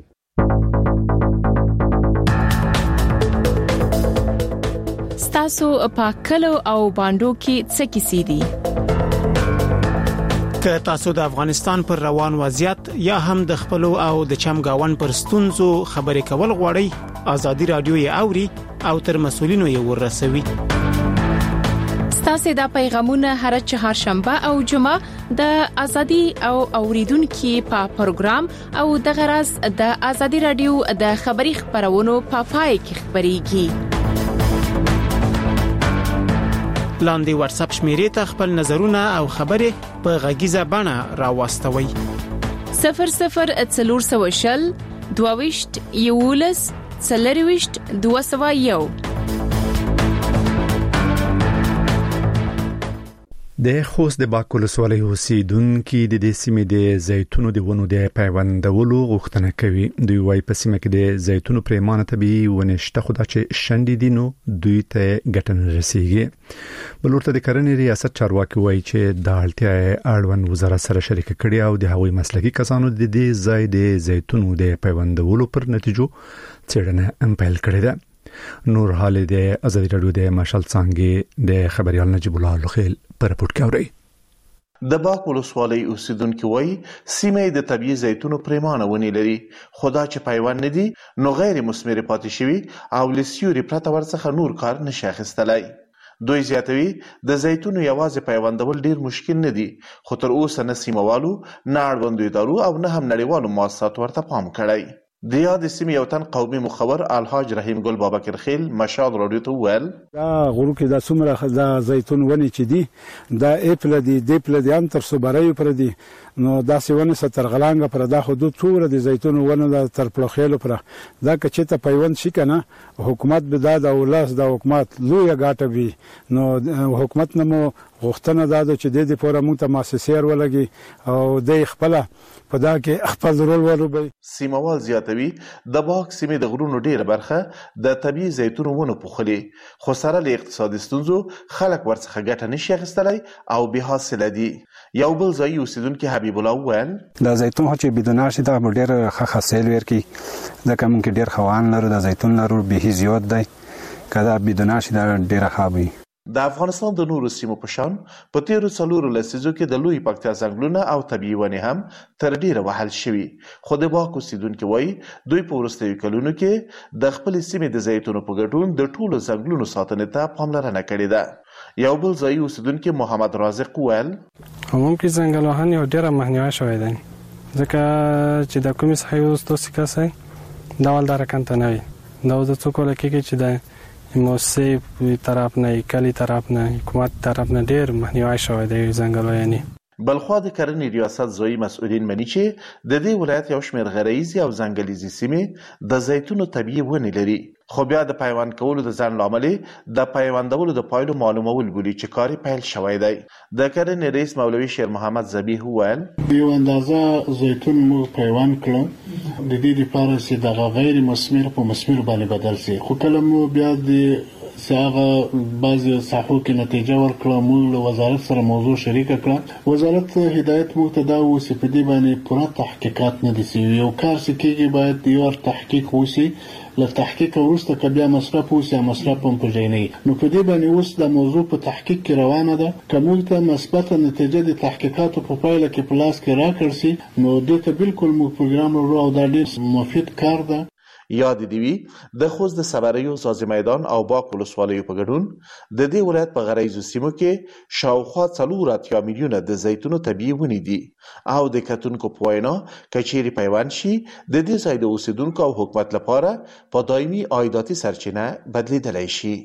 ستاسو په کلو او باندو کې څه کیسې دي؟ که تاسو د افغانستان پر روان وضعیت یا هم د خپل او د چمګاون پر ستونزو خبرې کول غواړئ، ازادي رادیو یې اوري او تر مسولینو یې ورسوي. ستاسو د پیغامونه هر چهارشنبه او جمعه د ازادي او اوریدونکو په پروګرام او د غرض د ازادي رادیو د خبري خبرونو په پای کې خبريږي. لاندې واتس اپ شمیرې ته خپل نظرونه او خبرې په غږیزه بڼه راوستوي. 0040 22 یولس 40 201. د خوست د باک ولسوالۍ اوسیدونکو د دې سیمې د زیتونو د ونو د پیوندولو غوښتنه کوي. دوی وايي په سیمه کې د زیتونو پرېمانه طبيعي ونه شته، خو دا چې شندې دي نو دوی ته ګټه نه رسیږي. بل ورته د کرنې ریاست چارواکي وايي چې د اړتیا اړوند وزارت سره شریک کړي او د هغوی مسلکي کسانو د دې ځای د زیتونو د پیوندولو پر نتیجو څېړنه پیل کړې ده. نور حال د ازادي رادیو د مشال څنګه د خبريال نجیب الله لخیل پر رپورت کوي. د باک ولسوالۍ اوسیدونکو وایي سیمه د طبيعي زیتونو پرېمانه ونی لري، خدا چې پیوند ندي نو غیر مثمر پاتې شوی او لسیوري پرته ورڅخه نور کار نشي اخیستلای. دوی زیاتوي د زیتونو یوازې پیوندول ډیر مشکل نه دي، خو تر اوسه نه سیموالو، نه اړوندو ادارو او نه هم نړیوالو مؤسساتو ورته پام کړی. د یاد سیمې یو تن قومي مخبر الحاج رحیم ګل بابکر خیل مشال رادیو ته ویل دا غرو کې د څومره د زیتون ونی چې دي دا اپل دي د ان تر صبرای پر دي نو دا سیونه ستر غلانګه پر دا حدود څوره د زیتون ونه د تر پلوخېلو پر دا کچې ته پیوند شي کنه حکومت به دا ولس د حکومت لوی غاټه وي نو حکومت نمو غوښتنه دا چې د دې پوره مونږ ته مؤسسیر ولګي او د خپل په دا کې خپل رول ولوبي. سیموال زیاتوي د باک سیمې د غرونو ډیره برخه د طبيعي زیتونو ونه پوخلي، خو سره له اقتصادي ستونزو خلک ورڅخه ګټه نشي اخیستلای او به حاصل دي. یو بل ځای اوسیدونکو حبیب الله وویل د زیتون چې بدون شي دا ډیر ښه حاصل ورکي، دا کوم کې ډیر خوان لري، د زیتون لري به زیات دی، کله بدون شي دا ډیر ښه. د افغانستان د نورو سیمو په شان په تیرو څلورو لسیزو کې د لوی پکتیا ځنګلونه او طبيعي ونې هم تر ډیره وهل شوي، خو د باک اوسیدونکو وایي دوی په وروستیو کلونو کې د خپل سیمې د زیتونو په ګډون د ټولو ځنګلونو ساتنې ته پاملرنه کړې ده. یو بل ځای اوسیدونکو محمد رازق ویل ممکن ځنګل وهنې او ډیره مخنیوي شوی دی ځکه چې د کومې څخه یو ستاسو کسي دا ول درکان ته نه وي دا د څوک لکه چې د موسسې طرف نه کلی طرف نه حکومت طرف نه ډیر مخنیوي شوی دی ځنګلوي. بلخوا د کرنې ریاست ځایي مسؤلین مني چې د دې ولایت یو شمېر غرایزي او ځنګلیزي سیمې د زیتونو طبيعي ونې لري، خو بیا د پیوند کولو د ځنډ لامل د پیوندولو د پایلو معلومول بولي چې کار پیل شوی دی. د کرنې رئیس مولوي شیر محمد ذبیح وویل یو اندازه زیتون مو پیوند کړو د دې لپاره چې د غیر مثمر په مثمر باندې بدل شي، خو کله مو بیا د چې هغه بعضې ساحو کې نتیجه ورکړه. موږ له وزارت سره موضوع شریکه کړه. وزارت هدایت موږ ته دا و چې په دې باندې پوره تحقیقات نه دي سوي. یو کار چې کېږي باید یو تحقیق وشي، له تحقیق وروسته که بیا مصرف وشي مصرف هم په ځای نه وي. نو په دې باندې اوس د موضوع په تحقیق کې روانه ده. که موږ ته مثبته نتیجه د تحقیقاتو په پایله کې په لاس کې راکړل شي نو دې ته بالکل موږ پروګرام لرو او دا ډېر مفید کار ده. یاد دی وی د خوست د صبریو ساز میدان او باک ولسوالیو په ګډون د دې ولایت په غریزو سیمو کې شاوخوا 4 میلیونه د زیتونو طبیعي ونې دي او د کتونکو په وینا کچېری پیوند شي د دې ځای د اوسیدونکو او حکومت لپاره په دایمي عایداتي سرچینه بدلیدلی شي.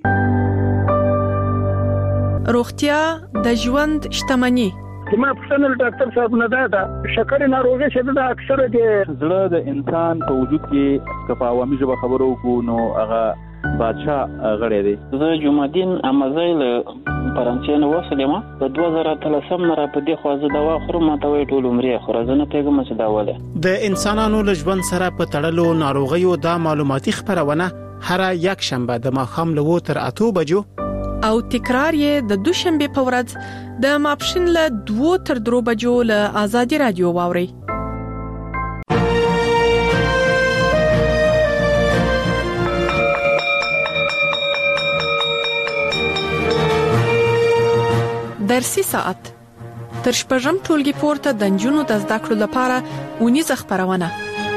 روغتیا د ژوند شتمني. ما پښتنه ډاکټر صاحب نه دا شکر ناروغي شته د اکثره د زړه د انسان په وجود کې کفا عوامي ژبه خبرو کو نو هغه بادشاہ غړی دی. زه جمعدین امازیل فرانسې نو وسلم په 2013 نه را په دې خوازه دوا خورم ته وی ټول عمرې خورزنه پیغام څه داوله. د انسانانو له ژوند سره په تړلو ناروغیو د معلوماتي خبرونه هر یک شنبه د ماښام له 8 تر 8 بجو او تکرار یې د دوشنبه په ورځ د ماپښین له 2 تر 3 بجو له آزادي رادیو واوري. درسي ساعت تر شپږم ټولګي پورته د نجونو د زده کړو لپاره ونیزه خبرونه.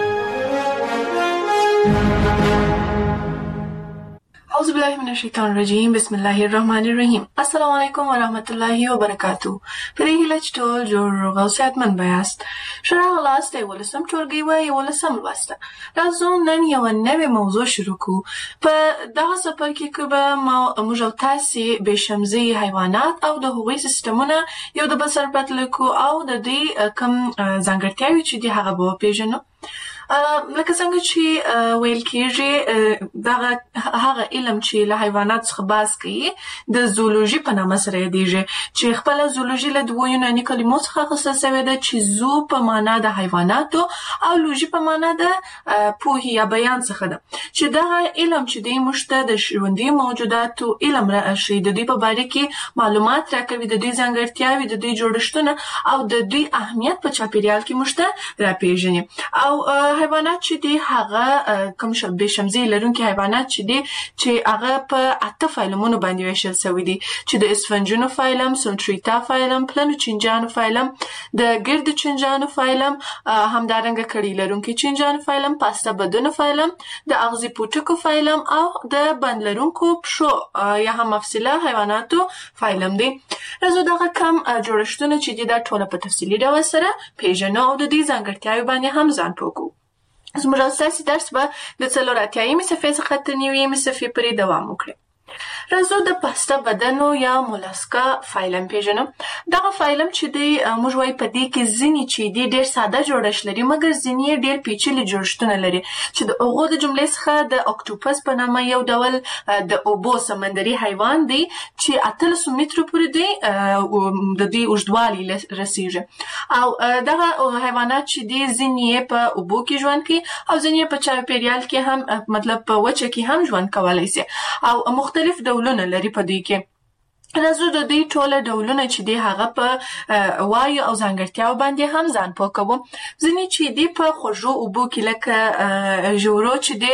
أعوذ بالله من الشیطان الرجیم. بسم الله الرحمن الرحیم. السلام علیکم و رحمت الله و برکاته. په دې هیله چې ټول جوړ او صحتمند یاست. شرح لاست ولسم ټولګي وای ولسم لوسته. راځو نن یو نوې موضوع شروع کوو. په دغه سفر کې به موږ تاسو به شمزي حیوانات او د هغوی سیستمونه یو د بسر پتلکو او د دې کم ځانګړتیاوې چې دی هغه به پیژنو. لکه څنګه چې ویل کېږي دغه هغه علم چې له حیوانات څخه بحث کوي د زولوژي په نامه سره یادېږي چې خپل زولوژي له دوه یوناني کلمو څخه اخیستل شوې ده چې زو په معنا د حیواناتو او لوژي په معنا د پوهې یا بیان څخه ده چې دغه علم چې دی موږ ته د ژوندي موجوداتو علم راشي د دې په اړه کې معلومات راکوي د دې ځانګړتیاوې د دې جوړښتونه او د دې اهمیت په چاپیریال کې موږ ته راپېژني او حیوانات چې دی هغه کوم به شمزي لرونکي حیوانات چې دی چې هغه په 8 فایلمونو باندې ویشل شوی دي چې د اسفنجونو فایلم، سونټریتا فایلم، پلنو چنجانو فایلم، د ګرد چنجانو فایلم، همدارنګه کړي لرونکي چنجانو فایلم، پاستا بدنو فایلم، د اغزي پوټکو فایلم او د بند لرونکو پښو یا هم مفصله حیواناتو فایلم دی. راځو دغه کم جوړښتونه چې دی دا ټول په تفصیلي ډول سره پیژنو او د دې ځانګړتیاوې باندې هم ځان پوه کوو. زموږ اساسي درس به د 4 صفحې څخه تر 9 صفحې پورې دوام وکړي. راځو د پاستا بدنو یا مولاسکا فایلم پیژنو. دغه فایلم چې دی موږ وایي په دې کې ځینې چې دی ډېر ساده جوړښت لري مګر ځینې ډېر پیچلي جوړښتونه لري چې د هغو د جملې څخه د اکټوپس په نامه یو ډول د اوبو سمندري حیوان دی چې 800 مترو پورې دی د دې اوږدوالي رسیږي او دغه حیوانات چې دی ځینې په اوبو کې ژوند کوي او ځینې په چاپیریال کې هم مطلب په وچه کې هم ژوند کولی شي او مختلف ډولونه لري په دې کې. راځو د دې ټوله ډولونه چې دی هغه په وایو او ځانګړتیاو باندې هم ځان پوه کوو. ځینې چې دی په خوږو اوبو کې لکه ژورو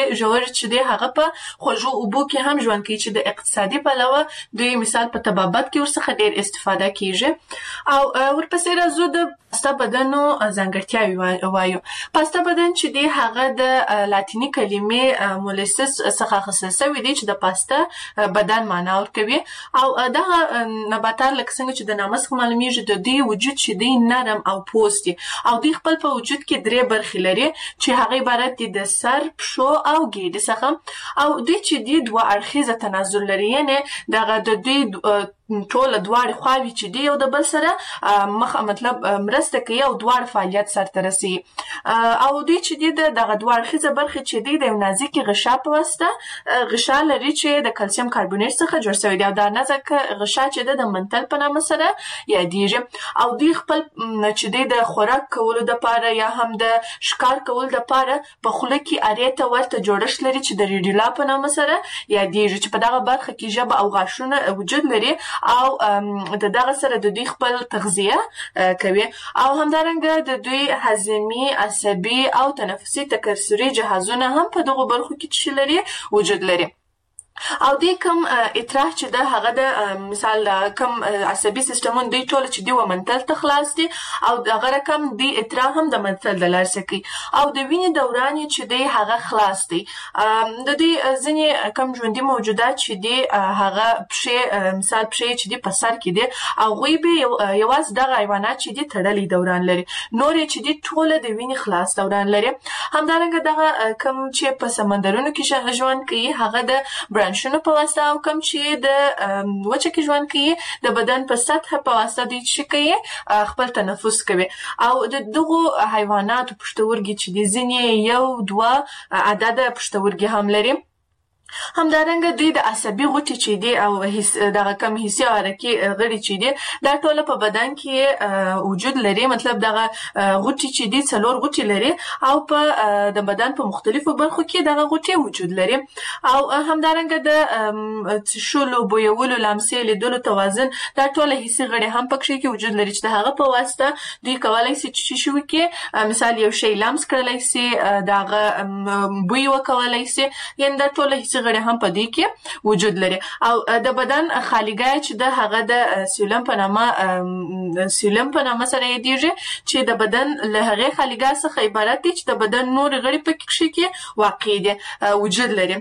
چې دی هغه په خوږو اوبو کې هم ژوند کوي چې د اقتصادي پلوه دوی مثال په طبابت کې ورڅخه ډېر استفاده کیږي او ورپسې راځو د پاستا بدنو ځانګړتیاوې وایو. پاستا بدن چې دی هغه د لاتینی کلمې مولسس څخه اخیستل شوی دی چې د پاستا بدن معنا ورکوي او دا نباتات لکه څنګه چې د نامه څخه معلومیږي د دې وجود چې دی نرم او پوست دی او دوی خپل په وجود کې 3 برخې لري چې هغه عبارت دي د سر، پښو او ګیډې څخه او دوی چې دی 2 اړخیزه تناسل لري یعنی دغه د دوی ټول دواړه خواوې چې دی یو د بل سره مطلب مرسته کوي او دواړه فعالیت سره رسي او دوی چې دی دغه دواړه خزه برخه چې دی د نازکي غشا په واسطه غشا لري چې د کلسیم کاربونیټ څخه جوړ شوی دی او دا نازک غشا چې د منتل په نامه سره یادېږي او دوی خپل چې دی د خوراک کولو د پاره یا هم د ښکار کولو د پاره په خوله کې اریته ورته جوړښت لري چې د ریډیولا په نامه سره یادېږي چې په دغه برخه کې ژبه او غاښونه وجود لري او د دغه سره د دوی خپل تغذیه کوي او همدارنګه د دوی هضمي عصبي او تنفسي تکثري جهازونه هم په دغه برخو کې لري وجود لري او د کوم اطراح چې د هغه د مثال کوم عصبي سیستمون دی ټول چې دی ومنتل ته خلاص دي او دغه رقم دی اطراح هم د منتل د لار سکی او د وینې دوران چې دی هغه خلاص دي د دې ځینې کم ژوندۍ موجودات چې دی هغه پښې مثال پښې چې دی په سر کې دی او غوی به یوازې دغه حیوانات چې دی تړلې دوران لري نور چې دی ټول د وینې خلاص دوران لري همدارنګه دغه کم چې په سمندرونو کې ژوند کوي هغه د شنو په واسطه او کم چې د وچه کې ژوند کوي د بدن په سطح په واسطه د چې کوي خپل تنفس کوي او د دغه حیوانات پښتورګي چې د ځینې یو دوه عدد پښتورګي هم لري همدارنګه دوی د عصبي غوټې چې دی او دغه کم حسي او حرکي غړي چې دی دا ټول په بدن کې وجود لري مطلب دغه غوټې چې دی څلور غوټې لري او په د بدن په مختلفو برخو کې دغه غوټې وجود لري او همدارنګه د شولو بویولو لمسې لیدلو توازن دا ټول حسي غړي هم پکې کې وجود لري چې د هغه په واسطه دوی کولای شي چې شو کې مثال یو شی لمس کړلای شي دغه بوی وکولای شي یعنی دا ټول حسي غړي هم په دې کې وجود لري او د بدن خالیګای چې د هغه د سیلم په نامه سره یادېږي چې د بدن له هغه خالیګای څخه عبارت دي چې د بدن نور غړي په کې واقع دي وجود لري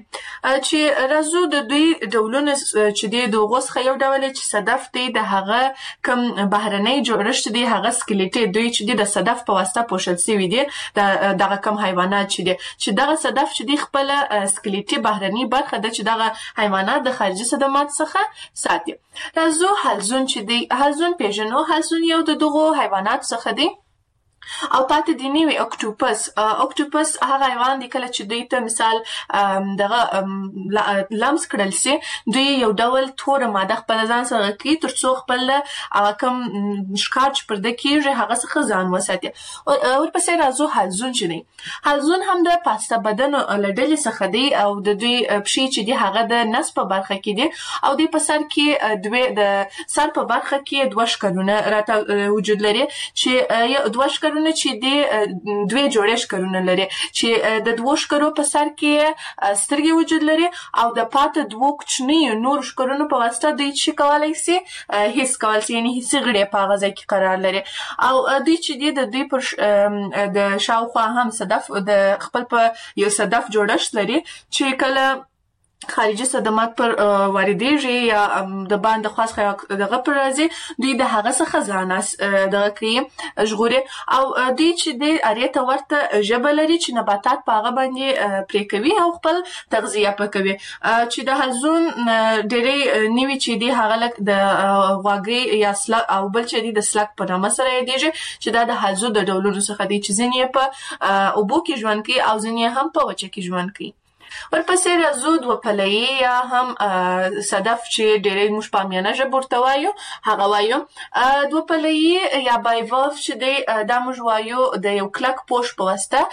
چې رازو د دوی ډولونه چې د غوس خیو ډول چې صدف دی د هغه کم بهرنۍ جوړښت دی هغه سکلیټي دوی چې د صدف په واسطه پوښل شوی دي دغه کم حیوانات چې دغه صدف چې د خپل سکلیټي بهرنۍ برخه د چې دغه حیوانات د خارجي صدمات څخه ساتي راځو حلزون چې دی حلزون پیژنو حلزون یو د دغه حیوانات څخه دی او پاتې دی نیوی اکټوپس هغه حیوان دی کله چې دوی ته مثال دغه لمس کړل سي دوی یو ډول تور ماده خپل ځان سره کوي ترڅو خپل کم ښکار چې پر د کېږي هغه څخه ځان وساتي او پسې راځو حلزون چې دی حلزون هم د پاسته بدن لړل څخه دی او د دوی پښې چې دی هغه د نس په برخه کې دی او د پسر کې دوی د سر په برخه کې دوه شکرونه راته وجود لري چې دوه شکرونه چې دی دوی جوړې شکرونه لري چې د دوه شکرو په سر کې سترګې وجود لري او د پاته دوه کوچنی نور شکرونه په واسطه دوی چې کولای شي هیڅ کول شي یعنی هیڅ غړي په غزا کې قرار لري او دوی چې دی د دوی پر د شاوخوا هم صدف د خپل په یو صدف جوړښت لري چې کله خارجي صدمات پر واردېږي یا د باندې خاص دغه پر راځي دوی د هغه څخه ځان دغه کوي ژغوري او دوی چې د اریته ورته ژبه لري چې نباتات په هغه باندې پرې کوي او خپل تغذیه پکوي چې د حلزون ډېرې نیوي چې دی هغه لک د غواګي یا سلک او بل چې دی د سلک په نامه سره یادېږي چې دا د حلزون د ډولونو څخه دی چې ځینې په اوبو کې ژوند کوي او ځینې هم په وچه کې ژوند کوي ورپسې راځو دوه پلهیي یا هم صدف چې ډېرې موږ په عامیانه ژبه ورته وایو هغه وایو دوه پلهیي یا بایوولف چې دی دا موږ وایو د یو کلک پوښ په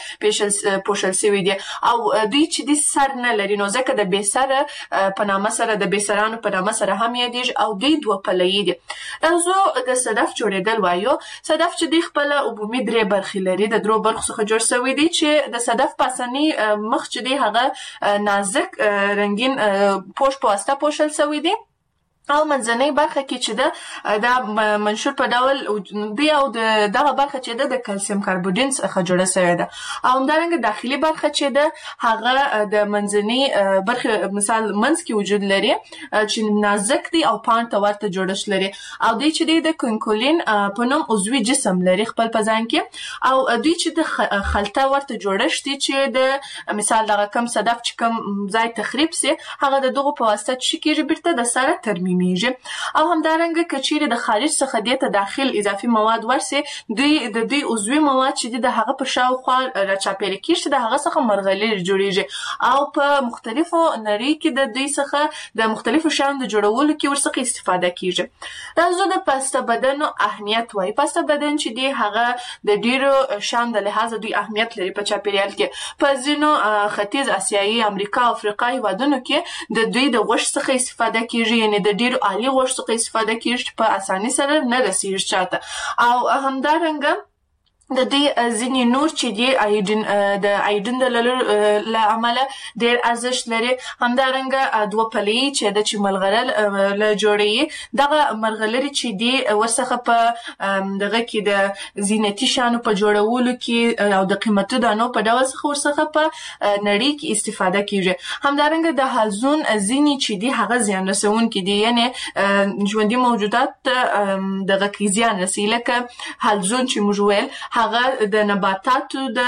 واسطه پوښل شوي دي او دوی چې دی سر نه لري نو ځکه د بې سره په نامه سره د بې سرانو په نامه سره هم یادېږي او دوی دوه پلهیي دي راځو د صدف جوړېدل وایو صدف چې دی خپله عمومي درې برخې لري د درو برخو څخه جوړ شوی دی چې د صدف پاسني مخ چې دی هغه نازک رنگین پوښ په واسطه پوښل شوی دی او منځنۍ برخه کې چې ده دا منشور په ډول دی او دغه برخه چې ده د کلسیم کاربونیټ څخه جوړه شوې ده او همدارنګه داخلي برخه چې ده هغه د منځنۍ برخه مثال منځ کې وجود لري چې نازک دی او پان ته ورته جوړښت لري او دوی چې دی د کونکولین په نوم عضوي جسم لري خپل په ځان کې او دوی چې د خلطه ورته جوړښت دي چې د مثال دغه کم صدف چې کم ځای تخریب سي هغه د دغه په واسطه چې کېږي بیرته د سره ترمیم معلومیږي او همدارنګه کچېره د خارج څخه د داخل اضافي مواد ورسي د دوی عضوي مواد چې د هغه په شاوخوا راچاپېر کیږي د هغه څخه مرغلرې جوړیږي او په مختلفو نړۍ کې د دوی څخه د مختلفو شیانو د جوړولو کې ورڅخه استفاده کیږي راځو د پاسته بدن اهمیت وایي پاسته بدن چې دی هغه د ډیرو شیانو د لحاظه دوی اهمیت لري په چاپیریال کې په ځینو ختیځ آسیایي امریکا او افریقا هیوادونو کې د دوی د غوښې څخه استفاده کیږي یعنی د ډیرو عالی غوښې څخه استفاده کیږي چې په اسانۍ سره نه رسیږي چاته او همدارنګه د دې ځینې نور چې دی د ایډین د له امله ډېر ارزښت لري همدارنګه دوه پلې چې د ملغلره له جوړوي دغه مرغلرې چې دی ورڅخه په دغه کې د زینتي شیانو په جوړولو کې او د قیمتي دانو په ډول څخه ورڅخه په نړۍ کې استفاده کیږي همدارنګه د حلزون ځینې چې دی هغه زیان رسونکي دي یعنی ژوندي موجودات دغه کې زیان رسوي لکه حلزون چې موږ ویل هغه د نباتاتو د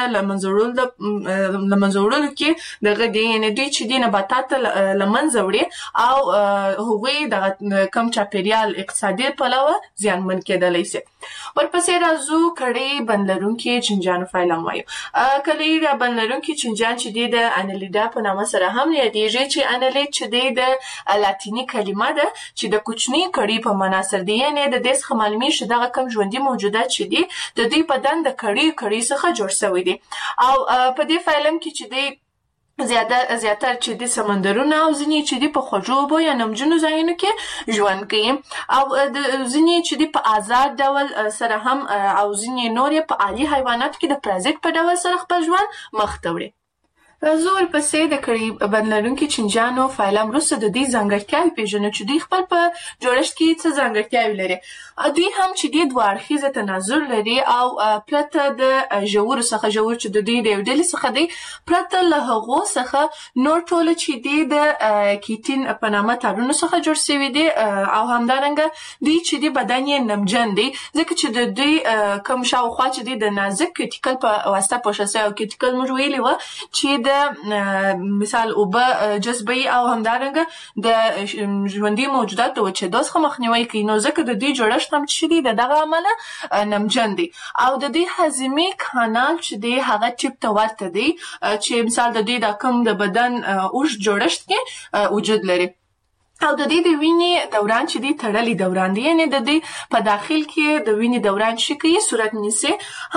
لمنځه وړلو کې دغه دی یعنی دوی چې دی نباتات لمنځه وړي او هغوی د کم چاپیریال اقتصادي پلوه زیانمن کېدلی شي ورپسې راځو کړۍ بند لرونکي چنجانو فایلم وایو کړۍ بند لرونکي چنجان چې دی د انالیدا په نامه سره هم یادېږي چې انالید چې دی د لاتینی کلمه ده چې د کوچنۍ کړۍ په معنا سره دی یعنی د دې څخه معلومیږي چې دغه کم ژوندي موجودات چې دی د دوی بدن د کړۍ څخه جوړ شوی دي او په دې فایلم کې چې دی زیاتره چې د سمندرونو او ځینې چې د په خوږو اوبو یا نمجنو ځایونو کې ژوند کوي او د ځینې چې د په آزاد ډول سره هم او ځینې نور په عالي حیواناتو کې د پرازیت په ډول سره خپل ژوند مخ ته وړي راځو ورپسې د کړۍ بند لرونکي چنجانو فایلم وروسته د دې ځانګړتیاوې پیژنو چې دوی خپل په جوړښت کې څه ځانګړتیاوې لري دوی هم چې دی دوه اړخیزه تناظر لري او پرته د ژورو څخه ژور چې د دوی د یو ډلې څخه دی پرته له هغو څخه نور ټوله چې دی د کیټین په نامه تارونو څخه جوړ شوي دي او همدارنګه دوی چې دی بدن یې نمجن دی ځکه چې د دوی کوم شاوخوا چې دی د نازک کیټیکل په واسطه پوښل شوی او کیټیکل موږ ویلي وه چې د مثال اوبه جذبوي او همدارنګه د ژوندي موجوداتو د وچېدو څخه مخنیوی کوي نو ځکه د دوی جوړښت هم چې دی د دغه امله نمجن دی او د دوی هضمي کانال چې دی هغه ټیپ ته ورته دی چې مثال د دوی د کوم د بدن اوږد جوړښت کې وجود لري او د دې د وینې دوران چې دی تړلی دوران دی یعنی د دې په داخل کې د وینې دوران چې کوي صورت نیسي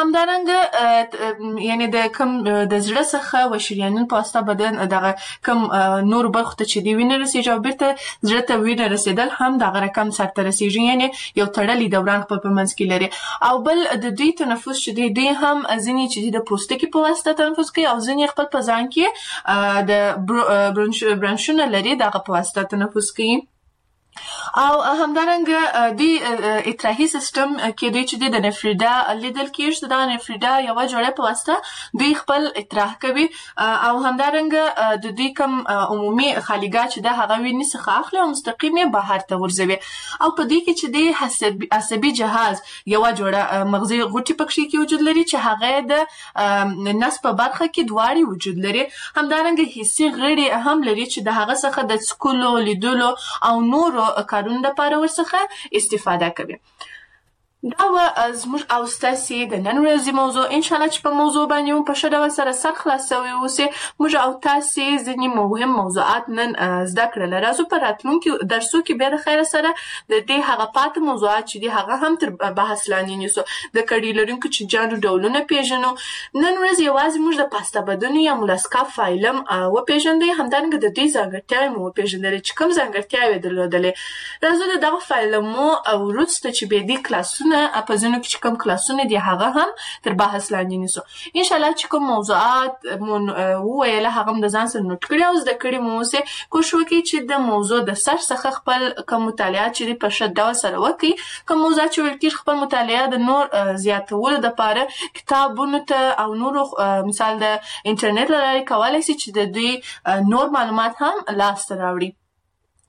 همدارنګه یعنی د کوم د زړه څخه و شریانونو په واسطه بدن دغه کوم نور برخو ته چې دی وینې رسیږي او بیرته زړه ته وینې رسیدل هم دغه رقم سرته رسیږي یعنی یو تړلی دوران خپل په منځ کې لري او بل د دوی تنفس چې دی دوی هم ځینې چې د پوستکي په واسطه تنفس کوي او ځینې خپل په ځان کې د برانشونه لري دغه په واسطه تنفس کوي او همدارنګه دوی اطراحي سیستم کې دوی چې د نفریدا لیدل کېږي د نفریدا یو جوړه په واسطه دوی خپل اطراح کوي او همدارنګه د دوی کوم عمومي خالیګاه چې د هغه وینې څخه اخلي او مستقیم بهر ته ورځوي او په دې کې چې د عصبي جهاز یو جوړه مغزي غوټي پکې کې وجود لري چې هغه د نس په برخه کې دواړي وجود لري همدارنګه حسي غړي هم لري چې د هغه څخه د څکلو لیدلو او نور کارونه لپاره ورڅخه استفاده کوي دا زموږ او ستاسو د نن ورځې موضوع ان شاء الله چې په موضوع باندې په ښه ډول سره سر خلاصوي اوسه موږ او تاسو ځینې مهم موضوعات نن زده کړل راځو په راتلونکي درسو کې به د خیر سره د دې هغه پات موضوعات چې دی هغه هم تر بحث لاندې نیسو د کړي لرونکو چنجانو ډولونه پیژنو نن ورځ یوازې موږ د پاسته بدن یا مولاسکا فایلم او پیژندې همدارنګه د دې ځانګړتیاوې مو پیژندل چې کوم ځانګړتیاوې درلودلې راځو د دغه فایلمو او وروسته چې به دې کلاسونه په ځینو کې چې کوم کلاسونه دي هغه هم تر بحث لاندې نیسو ان شاء الله چې کوم موضوعات مو ویل هغه د ځان سره نوٹ کړی او زده کړی مو سه کوشش وکړئ چې د موضوع د سر څخه خپل کوم مطالعات چې په ښه ډول سره وکړئ کوم موضوع چې ولکې خپل مطالعه د نور زیاتولو لپاره کتابونو ته او نور مثال د انټرنیټ لارې کولای شي چې د دوی نور معلومات هم لاسته راوړي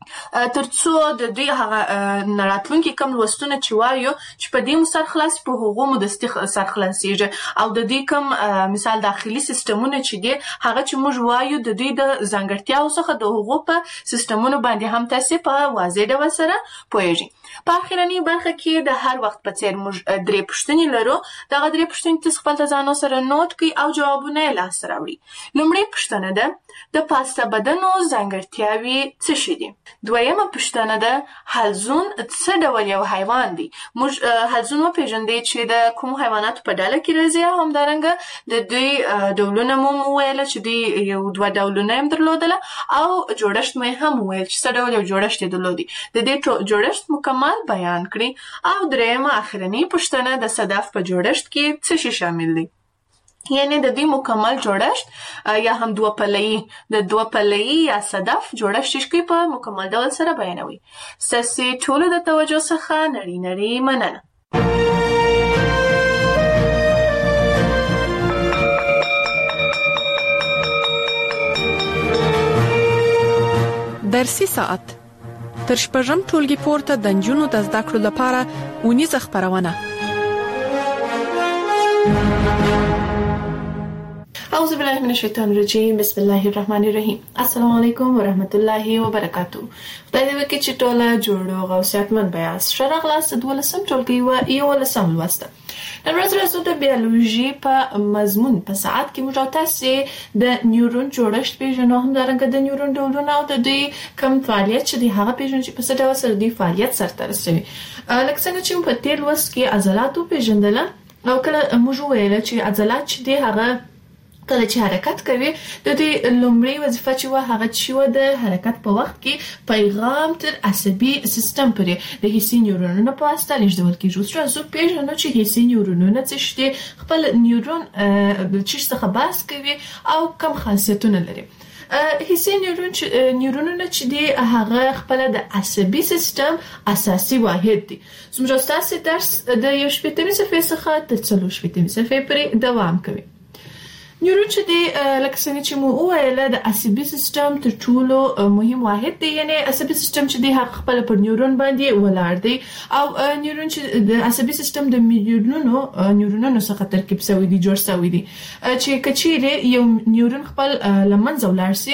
ترڅو د دوی هغه راتلونکي کم لوستونه چې وایو چې په دې سر خلاص په هغو مدستي سر خلاصيږي او د دې کم مثال داخلي سیستمونه چې دي هغه چې موږ وایو د دوی د ځانګړتیاو څخه د هغو په سیستمونو باندې هم تاسو په واضح ډول سره پوهیږئ. په اخرنی برخه کې د هر وخت په څیر موږ درې پوښتنې لرو. دغه درې پوښتنې تاسو خپل ځانو سره نوٹ کړئ او جوابونه یې لاسته راوړئ. لومړی پوښتنه ده د پاسته بدنو ځانګړتیاوې څه شي دي؟ دویمه پوښتنه ده حلزون څه ډول یو حیوان دی؟ موږ حلزون وپېژندې چې د کوم حیواناتو په ډله کې راځي او همدارنګه د دوی ډولونه مو وویله چې دوی یو دوه ډولونه هم درلودله او جوړښت مو هم وویل چې څه ډول یو جوړښت یې درلودی. د دې جوړښت مکمل بیان کړئ. او دریمه اخرنی پوښتنه د صدف په جوړښت کې څه شي شامل دي؟ یعنی د دې مکمل جوړښت یا هم دوه پله‌ای یا صدف جوړښت چې په مکمل ډول سره بیانوي. ستاسو ټول د توجه څخه نړۍ مننه. درسي ساعت تر شپږم ټولګي پورته د نجونو د زده کړو لپاره ونیزه خبرونه. أعوذ بالله من الشيطان الرجيم بسم الله الرحمن الرحيم. السلام علیکم ورحمت الله وبرکاتو. خدای دې وکړي چې ټوله جوړ او صحتمند بیاست. شرح لاس د 12 ټولګي او 11 لوسته. نن ورځ راځو د بیولوژي په مضمون په ساعت کې موږ تاسو د نیورون جوړښت پیژنو، هم درنګ د نیورون ډولونه او د دې کم فعالیت چې د هغه پیژنو چې په څه ډول سره د فعالیت سره رسوي. لکه څنګه چې په تیر وخت کې عضلات پیژندل او کله موږ ویل چې عضلات چې د هغه کله چې حرکت کوي د دې لومړی وظیفه چې هغه چې د حرکت په وخت کې پیغام تر عصبي سیستم پورې د حسي نیورونونو په واسطه لیږدول کیږي. اوس زه پیژنم چې حسي نیورونونه څه شي، خپل نیورون چې څه بحث کوي او کوم خاصیتونه لري. حسي نیورونونه چې دی هغه خپل د عصبي سیستم اساسي واحد دي. زموږ تاسو درس د 18 صفحې څخه تر 40 صفحې پورې دوام کوي. نیورون چې دی لکه څنګه چې مو وویل د عصبي سیستم تر ټولو مهم واحد دی، یعنی عصبي سیستم چې دی هغه خپل پر نیورون باندې ولاړ دی او نیورون چې د عصبي سیستم د نیورونونو څخه ترکیب شوی دی، جوړ شوی دی چې کچېره یو نیورون خپل لمنځه ولاړ شي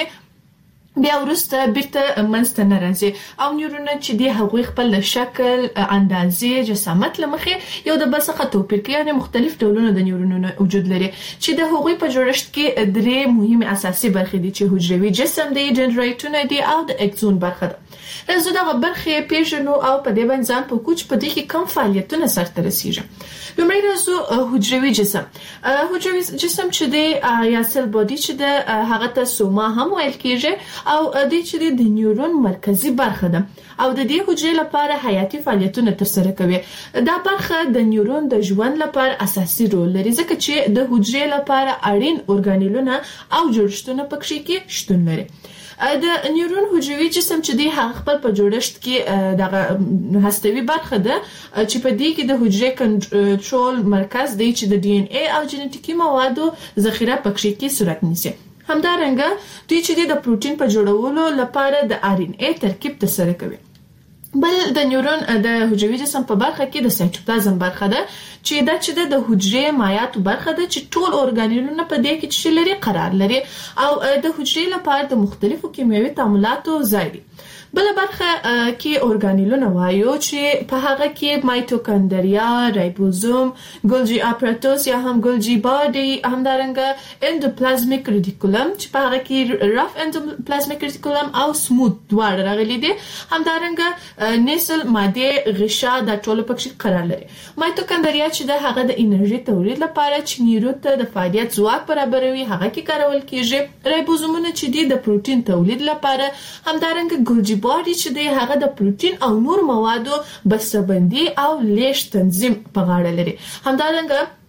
بیا ورسته بیرته منځته نه راځي او نیورون چې دی هغه خپل شکل، اندازې، جسامت لمخې یو د بل څخه توپیر کوي. یعنی مختلف ډولونه د نیورونونو وجود لري چې د هغوی په جوړښت کې درې مهمه اساسي برخې دي چې حجروي جسم دی، دندرایتونه دي او د اکسون برخه ده. راځو دغه برخې پیژنو او په دې باندې ځان په کوچ په دې کې کوم فعالیتونه سره رسیږي. لومړی راځو حجروي جسم. حجروي جسم چې دی یا سل بادي چې د هغه ته سوما هم ویل کېږي او د چې د نیورون مرکزی برخه ده او د دې حجرې لپاره حیاتي فعالیتونه ترسره کوي. دا برخه د نیورون د ژوند لپاره اساسي رول لري ځکه چې د حجرې لپاره اړین ارګانیلونه او جوړښتونه پکې کې شتون لري. د نیورون حجروي جسم چې دی خپل په جوړښت کې دغه هستوي برخه ده چې په دې کې د حجرې کنټرول مرکز دی چې د ډي ان اي او جنټیکي موادو ذخیره پکې کې صورت نیسي. همدارنګه دوی چې د پروتین په جوړولو لپاره د ار ان اي ترکیب ترسره کوي. بل د نیورون د حجروي جسم په برخه کې د سایټوپلازم برخه ده چې د حجرې مایعاتو برخه ده چې ټول ارګانیلونه په دې کې چې لري قرار لري او د حجرې لپاره د مختلفو کیمیاوي تعاملاتو ځای دی. بل برخه کې ارګانیلونه وایو چې په هغه کې مایټوکاندریا، رایبوزوم، ګولجی اپاراتوس یا هم ګولجی باډي، همدارنګه اندوپلازمیک ریټیکولم چې په هغه کې رف اندوپلازمیک ریټیکولم او سموث دواړه راغلي دي. همدارنګه نیسل ماده غشا د ټولو پکې قرار لري. مایټوکاندریا چې د هغه د انرژي تولید لپاره چې نیورون ته د فعالیت ځواک برابروي هغه کې کارول کیږي. رایبوزومونه چې د پروتین تولید لپاره، همدارنګه ګولجی باډي چې د هغه د پروتین او نور موادو بسته‌بندي او لیږد تنظیم په غاړه لري. همدارنګه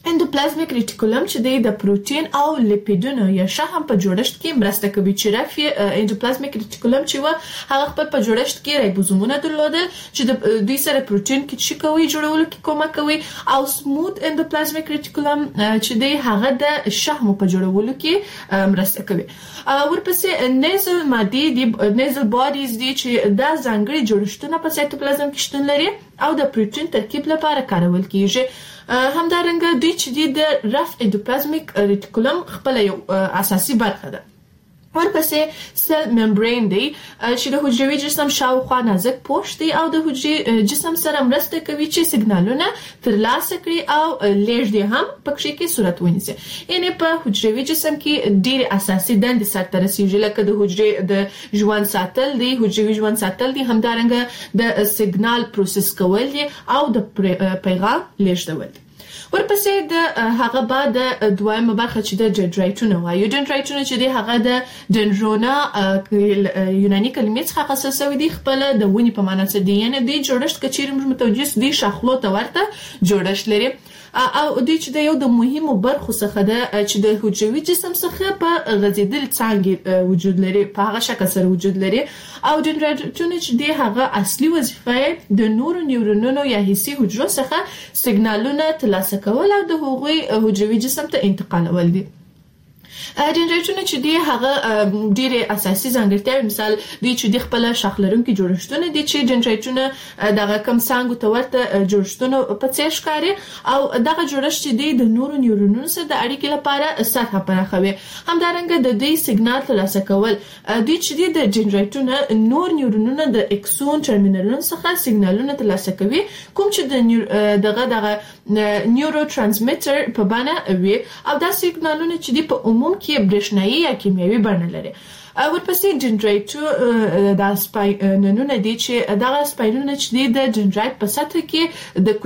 اندوپلازمیک ریټیکولم چې د پروتین او لیپیډونو یا شحم په جوړښت کې مرسته کوي. چې رفع اندوپلازمیک ریټیکولم چې و هغه خپل په جوړښت کې رایبوزومونه درلودل چې د دوی سره پروتین کې چې کوي جوړولو کې کومک کوي او سموث اندوپلازمیک ریټیکولم چې د هغه د شحم په جوړولو کې مرسته کوي. ورپسې نیزل مادي د نیزل باډیز دي چې دا ځانګړي جوړښتونه په سایتوپلازم کې شتون لري او د پروتین ترکیب لپاره کارول کیږي. همدارنګه دوی چې د رفع اندوپلازمیک ریټیکولم خپل یو اساسي برخه ده. ورپسې سل ممبرین دی چې د حجروي جسم شاوخوا نازک پوښ دی او د حجري جسم سره مرسته کوي چې سیګنالونه ترلاسه کړي او لېږد هم پکې کې صورت ونیسي. یعنی په حجروي جسم کې ډېر اساسي دندې سرته رسیږي لکه د حجرې د ژوند ساتل دی، حجروي ژوند ساتل دی، همدارنګه د سیګنال پروسس کول دي او د پیغام لېږدول دي. ورپسې د هغه بعد د دویمه برخه چې د دندرایټونه وایي. دندرایټونه چې دی هغه د دندرونا یوناني کلمې څخه اخیستل شوی دی، خپل د ونې په معنا څه دی، یعنی د جوړښت کچېرې موږ متوجه دي شاخلو ته ورته جوړښت لري او دوی چې د یو د مهمو برخو څخه ده چې د حجروي جسم څخه په غځېدل څانګې وجود لري، په هغه شکل سره وجود لري او دندرایټونه چې دی هغه اصلي وظیفه د نورو نیورونونو یا حسي حجرو څخه سیګنالونه ترلاسه کول او د هغوی حجروي جسم ته انتقالول دي. دندرایټونه چې دی هغه ډېر اساسي ځانګړتیاوې مثال دوی چې د خپل شاخ لرونکي جوړښتونه دي چې دندرایټونه دغه کم څانګو ته ورته جوړښتونه په څیر ښکاري او دغه جوړښت چې دی د نورو نیورونونو سره د اړیکې لپاره سطحه پراخوي. همدارنګه د دې سیګنال ترلاسه کول دوی چې دی د دندرایټونه نور نیورونونه د اکسون ټرمینلونو څخه سیګنالونه ترلاسه کوي کوم چې دغه نیورو ترانسمیټر په بڼه وي او دا سیګنالونه چې دی په عموم کې برېښنايي یا کیمیاوي بڼه لري. ورپسې دندرایټ د سپاینونه دي چې دغه سپاینونه چې دي د دندرایټ په سطح کې د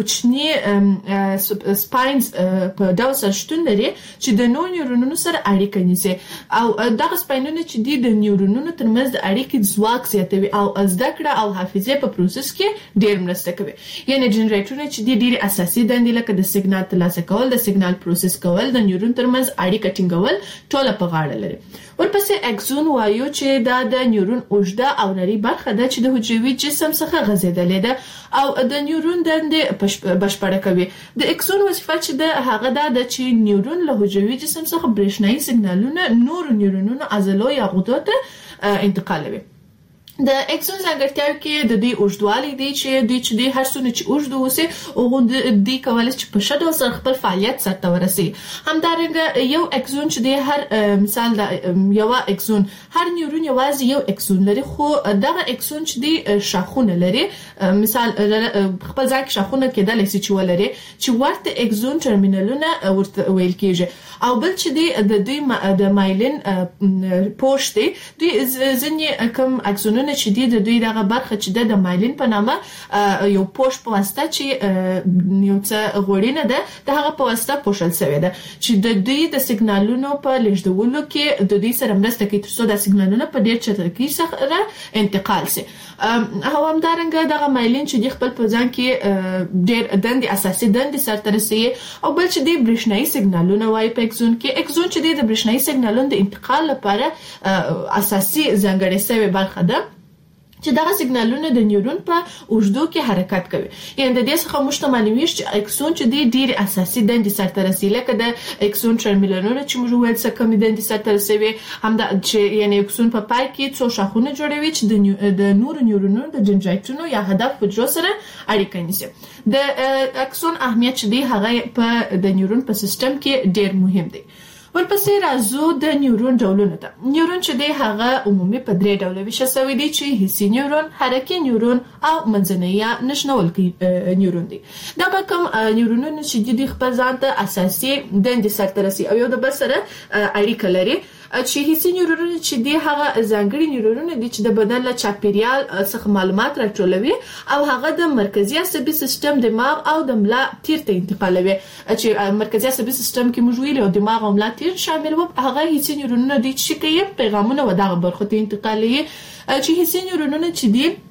کوچني سپاینز په ډول سره شتون لري چې د نورو نیورونونو سره اړیکه نیسي او دغه سپاینونه چې دي د نیورونونو ترمنځ د اړیکې ځواک زیاتوي او زده کړه او حافظه په پروسس کې ډېر مرسته کوي. یعنی دندرایټونه چې دي ډېر اساسي دندې لکه د سیګنال ترلاسه کول، د سیګنال پروسس کول، د نیورون ترمنځ اړیکه ټینګول ټول په غاړه لري. ورپسې اکسون وایو چې دا د نیورون اوږده او نري برخه ده چې د حجروي جسم څخه غځېدلې ده او د نیورون دندې بشپړه کوي. د اکسون وظیفه چې ده هغه ده چې نیورون له حجروي جسم څخه برېښنايي سیګنالونه نورو نیورونونو عضلو یا غدو ته انتقالوي. د اکسون ځانګړتیاوې کې د دې اوږدوالی دی چې د هر څونه چې اوږد اوسي او د کولای چې په ښه ډول سره خپل فعالیت سرته ورسي. همدارنګه یو اکسون چې د هر مثال د یو اکسون هر نیورون یوازې یو اکسون لري خو دغه اکسون چې د شاخونه لري، مثال خپل ځای کې شاخونه کېدلی شي چې ولري چې ورته اکسون ټرمینلونه ورته ویل کېږي او بل چې د دوی د مایلین پوښ دی دوی ځینې کم اکسونونه چې دی د دوی دغه برخه چې د مایلین په نامه یو پوښ په واسطه چې یو څه غوړینه ده د هغه په واسطه پوښل شوی ده چې د دوی د سیګنالونو په لېږدولو کې د دوی سره مرسته کوي ترڅو د سیګنالونو په ډېر چټکۍ سره انتقال شي. او همدارنګه دغه مایلین چې دی خپل په ځان کې ډېر دندې اساسي دندې سرته رسوي او بل چې دی برېښنايي سیګنالونه وایي په اکسون کې. اکسون چې دی د برېښنايي سیګنالونو د انتقال لپاره اساسي ځانګړې شوې برخه ده چې دغه سیګنالونه د نیورون په اوږدو کې حرکت کوي. یعنی د دې څخه موږ ته معلومیږي چې اکسون چې دی ډېر اساسي دندې سرته رسوي لکه د اکسون ټرمینلونه چې موږ ویل څه کمې دندې سرته رسوي، همدا چې یعنی اکسون په پای کې څو شاخونه جوړوي چې د نورو نیورونونو د دندرایټونو یا هدف حجرو سره اړیکه نیسي. د اکسون اهمیت چې دی هغه په د نیورون په سیستم کې ډېر مهم دی. ورپسې راځو د نیورون ډولونو ته. نیورون چې دی هغه عمومي په 3 ډوله ویشل شوی دی چې حسي نیورون، حرکي نیورون او منځنی یا نشنولکی نیورون دی. دا به کوم نیورونونه چې دی خپل ځان ته اساسي دندې سرته رسوي او یو د بل سره اړیکه لري. چې حسي نیورونونه چې دی هغه ځانګړي نیورونونه دي چې د بدن له چاپیریال څخه معلومات راټولوي او هغه د مرکزي عصبي سیستم، دماغ او د ملا تیر ته انتقالوي. چې مرکزي عصبي سیستم کې موږ ویل او دماغ او ملا تیر شامل وو، هغه حسي نیورونونه دي چې کوي پیغامونه ودغه برخو ته انتقالوي. چې حسي نیورونونه چې دي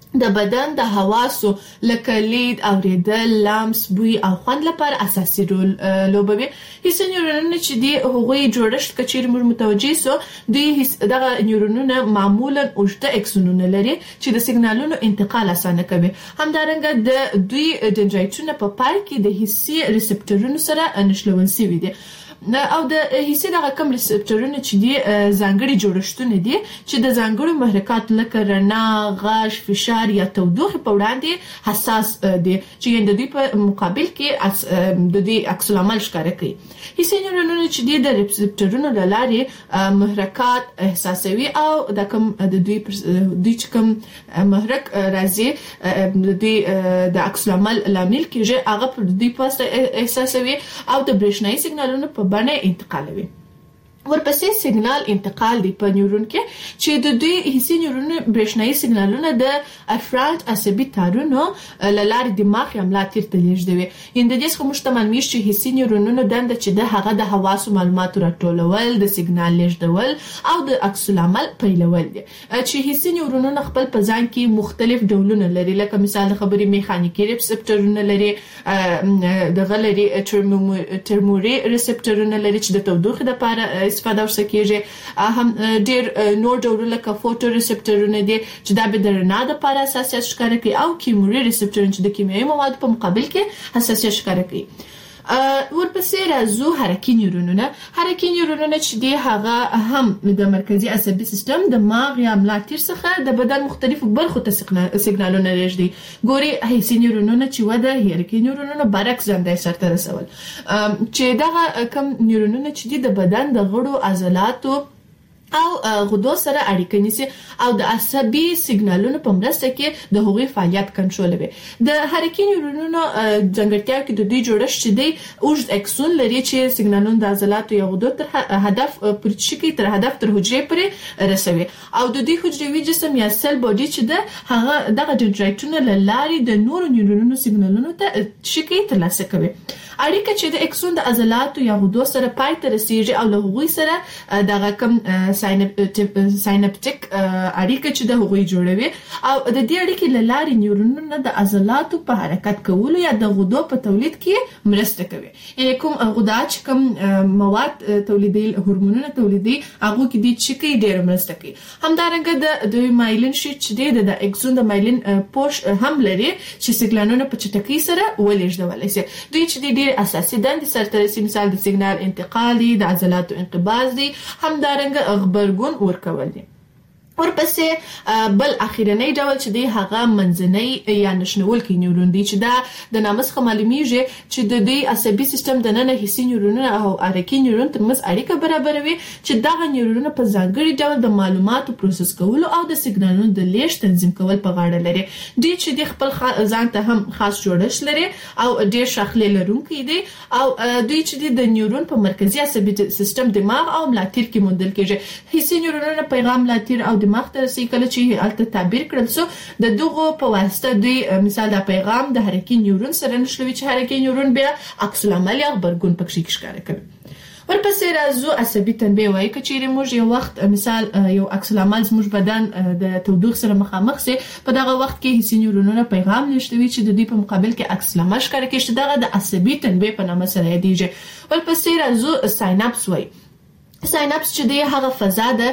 د بدن د حواسو لکه لید، اوریدل، لمس، بوی او خوند لپاره اساسي رول لوبوي. حسي نیورونونه چې دی هغوی جوړښت کچیر موږ متوجي سو دوی دغه نیورونونه معمولا اوږده اکسونونه لري چې د سیګنالونو انتقال اسانه کوي. همدارنګه د دوی دندرایتونه په پای کې د حسي ریسپټورونو سره نښلول شوي دي او د حسي دغه کوم ریسپټورونه چې دي ځانګړي جوړښتونه دي چې د ځانګړو محرکات لکه رڼا، غږ، فشار یا تودوخه په وړاندې حساس دي چې د دوی په مقابل کې د دوی عکس العمل ښکاره کوي. حسي نیورونونه چې دي د ریسپټورونو له لارې محرکات احساسوي او د کوم د دوی چې کوم محرک راځي د دوی د عکس العمل لامل کېږي هغه پر دوی پاسه احساسوي او د برېښنايي سیګنالونو په بڼه انتقالوي. ورپسې سیګنال انتقال دی په نیورون کې چې د دوی حسي نیورونو برېښنايي سیګنالونه د افرانت عصبي تارونو لارې دماغ یا ملا تیر ته لیږدوي. د دې څخه موږ ته معلومیږي چې حسي نیورونونو دنده چې د هغه د حواسو معلوماتو راټولول، د سیګنال لیږدول او د عکس العمل پیلول دي. چې حسي نیورونونه خپل په ځان کې مختلف ډولونه لري، لکه مثال د خبرې میخانیکي ریسپټورونه لري، د غلري ترموري ریسپټورونه لري چې د تودوخې لپاره استفاده ورسکیږي. هم ډیر نور ډولونه لکه فوټو ریسپټورونه دي چې دا به د رڼا لپاره حساسیت ښکاره کوي او کیموري ریسپټورونه چې د کیمیاوي موادو په مقابل کې حساسیت ښکاره کوي. ورپسې راځو حرکي نیورونونه. حرکي نیورونونه چې دي هغه هم د مرکزي عصبي سیستم د ماغ یا ملا تیر څخه د بدن مختلفو برخو ته سیګنالونه لیږدي. ګوري حسي نیورونونه چې وده حرکي نیورونونه برعکس ژوندی سرته رسول چې دغه کم نیورونونه چې دي د بدن د غړو عضلاتو او غدو سره اړیکه نیسي او د عصبي سیګنالونو په مرسته کې د هغوی فعالیت کنټرولوي. د حرکي نیورونونو ځانګړتیاو کې د دوی جوړښت چې دی اوږد اکسون لري چې سیګنالونه د عضلاتو یا غدو تر هدف پورې شي تر هدف تر حجرې پورې رسوي او د دوی حجروي جسم یا سل باډي چې ده هغه دغه دندرایتونه له لارې د نورو نیورونونو سیګنالونو ته شي ترلاسه کوي. اړیکه چې د اکسون د عضلاتو یا غدو سره پای ته رسیږي او له هغوی سره دغه کوم ساینپټیک اړیکه چې د هغوی جوړوي او د دې اړیکې له لارې نیورونونه د عضلاتو په حرکت کولو یا د غدو په تولید کې مرسته کوي. یعنی کوم غدا چې کوم مواد تولیدي، هورمونونه تولیدي، هغه کې د چکی ډېر مرسته کوي. همدارنګه د مایلین شیټ چې د اکسون د مایلین پوش هم لري چې سیګنالونه په چټکۍ سره ولېږدول شي. دوی چې د اساسي دندې سرته رسي، مثال د سیګنال انتقال دي، د عضلاتو انقباض دي، همدارنګه غبرګون ورکول دي. ورپسې بل اخیرنی ډول چې دی هغه منځنی یا نشنولکی نیورون دی چې دا د نامه څخه معلومیږي چې د دې عصبي سیستم د ننه حسي نیورونونه او حرکي نیورون ترمنځ اړیکه برابروي چې دغه نیورونونه په ځانګړي ډول د معلوماتو پروسس کولو او د سیګنالونو د لیږد تنظیم کول په غاړه لري. دوی چې د خپل ځان ته هم خاص جوړښت لري او ډېر شاخلې لرونکي دي او دوی چې د نیورون په مرکزي عصبي سیستم دماغ او ملا تیر کې موندل کېږي. حسي نیورونونه پیغام ملا تیر او دماغ ته رسي کله چې الته تعبیر کړل سو د دغه په واسطه دوی مثال د پیغام د حرکي نیورون سره نشلوي چې حرکي نیورون بیا عکس العمل یا غبرګون پکې ښکاره کوي. ورپسې راځو عصبي تنبیه وایي چې موږ یو وخت مثال یو عکس العمل زموږ بدن د تودوخې سره مخامخ سي په دغه وخت کې حسي نیورونونه پیغام نشلوي چې د دې په مقابل کې عکس العمل ښکاره کوي چې دغه د عصبي تنبیه په نامه سره یادېږي. ورپسې راځو سایناپس وایي. سایناپس چې دی هغه فضا ده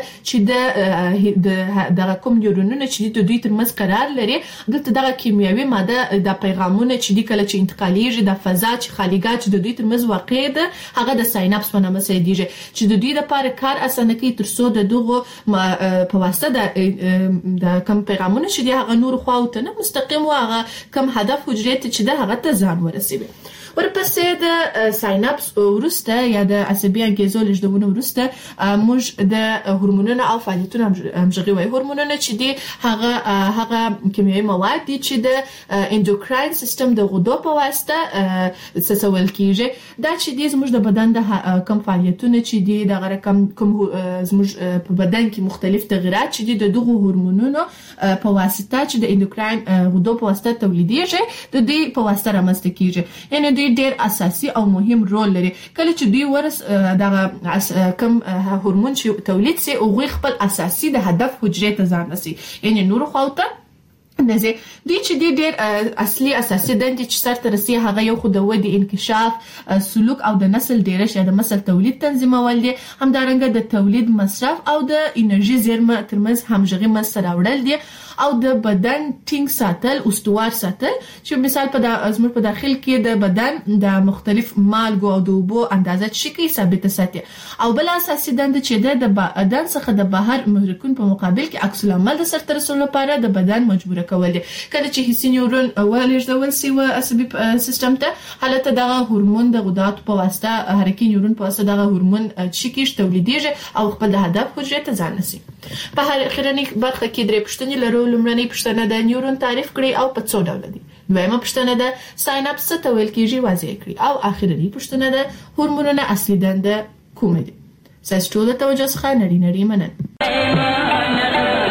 چې د کوم نیورونونه چې د دوی ترمنځ قرار لري دلته دغه کیمیاوي ماده د پیغامونه چې د کله چې انتقالیږي د فضا چې خالیګات چې د دوی ترمنځ واقع ده هغه د سایناپس په نامه سره دیږي چې د دوی لپاره کار اسانه کوي ترڅو د دغه په واسطه د کوم پیغامونه چې د هغه نور خواوته نه مستقیم هغه کوم هدف حجرې ته چې د هغه ته ځان ورسوي. ورپسې د سایناپس ورسته یا د عصبي انګیزو لیږدونې ورسته موږ د هورمونونو او فعالیتونو همغږي وایي. هورمونونه چې دي هغه کیمیاوي مواد دي چې د اندوکراین سیستم د غدو په واسطه سسول کیږي. دا چې دي زموږ د بدن د کوم فعالیتونه چې دي د کوم زموږ په بدن کې مختلف تغیرات چې دي د دغه هورمونونو په واسطه چې د اندوکراین غدو په واسطه تولیدېږي د دې په واسطه رامنځته کیږي. یعنی ډېر اساسي او مهم رول لري. کله چې دوی ورس دغه کم هورمون چې تولید سي او غوي خپل اساسي د هدف حجرې ته ځان رسي یعنی نور خواته نزه دوی چې ډېر اصلي اساسي دندې چې سرته رسي هغه یو خو د ودې انکشاف سلوک او د نسل ډیرش یا د نسل تولید تنظیمول دي همدارنګه د تولید مصرف او د انرژي زیرمه ترمنځ همغږي مسره وړل دي او د بدن ټینګ ساتل استوار ساتل چې مثال په ازمر په داخل کې د بدن د مختلف مالګو او د اوبو اندازه شکی ثابت ساتي او بل اساسي دند چې د بدن څخه د بهر محرکون په مقابل کې عکس العمل د سرته رسول لپاره د بدن مجبور کول دي کله چې حسي نیورون ولېږدول شي و عصبي سیستم ته حالت دغه هورمون د غدات په واسطه حرکي نیورون په واسطه دغه هورمون شکیش تولیدېږي او خپل هدف حجره ته ځان نسی په هر اخرنی برخه کې درې پښتنې لرو لمړنۍ پښتنه د نیورون تعریف کړي او په څو ډول دي دویمه پښتنه د سايناپس ته ویل کېږي واضح کړي او اخرنی پښتنه د هورمونونو اصلي دنده کومه دي ساس ټول توجه ښه نړۍ منن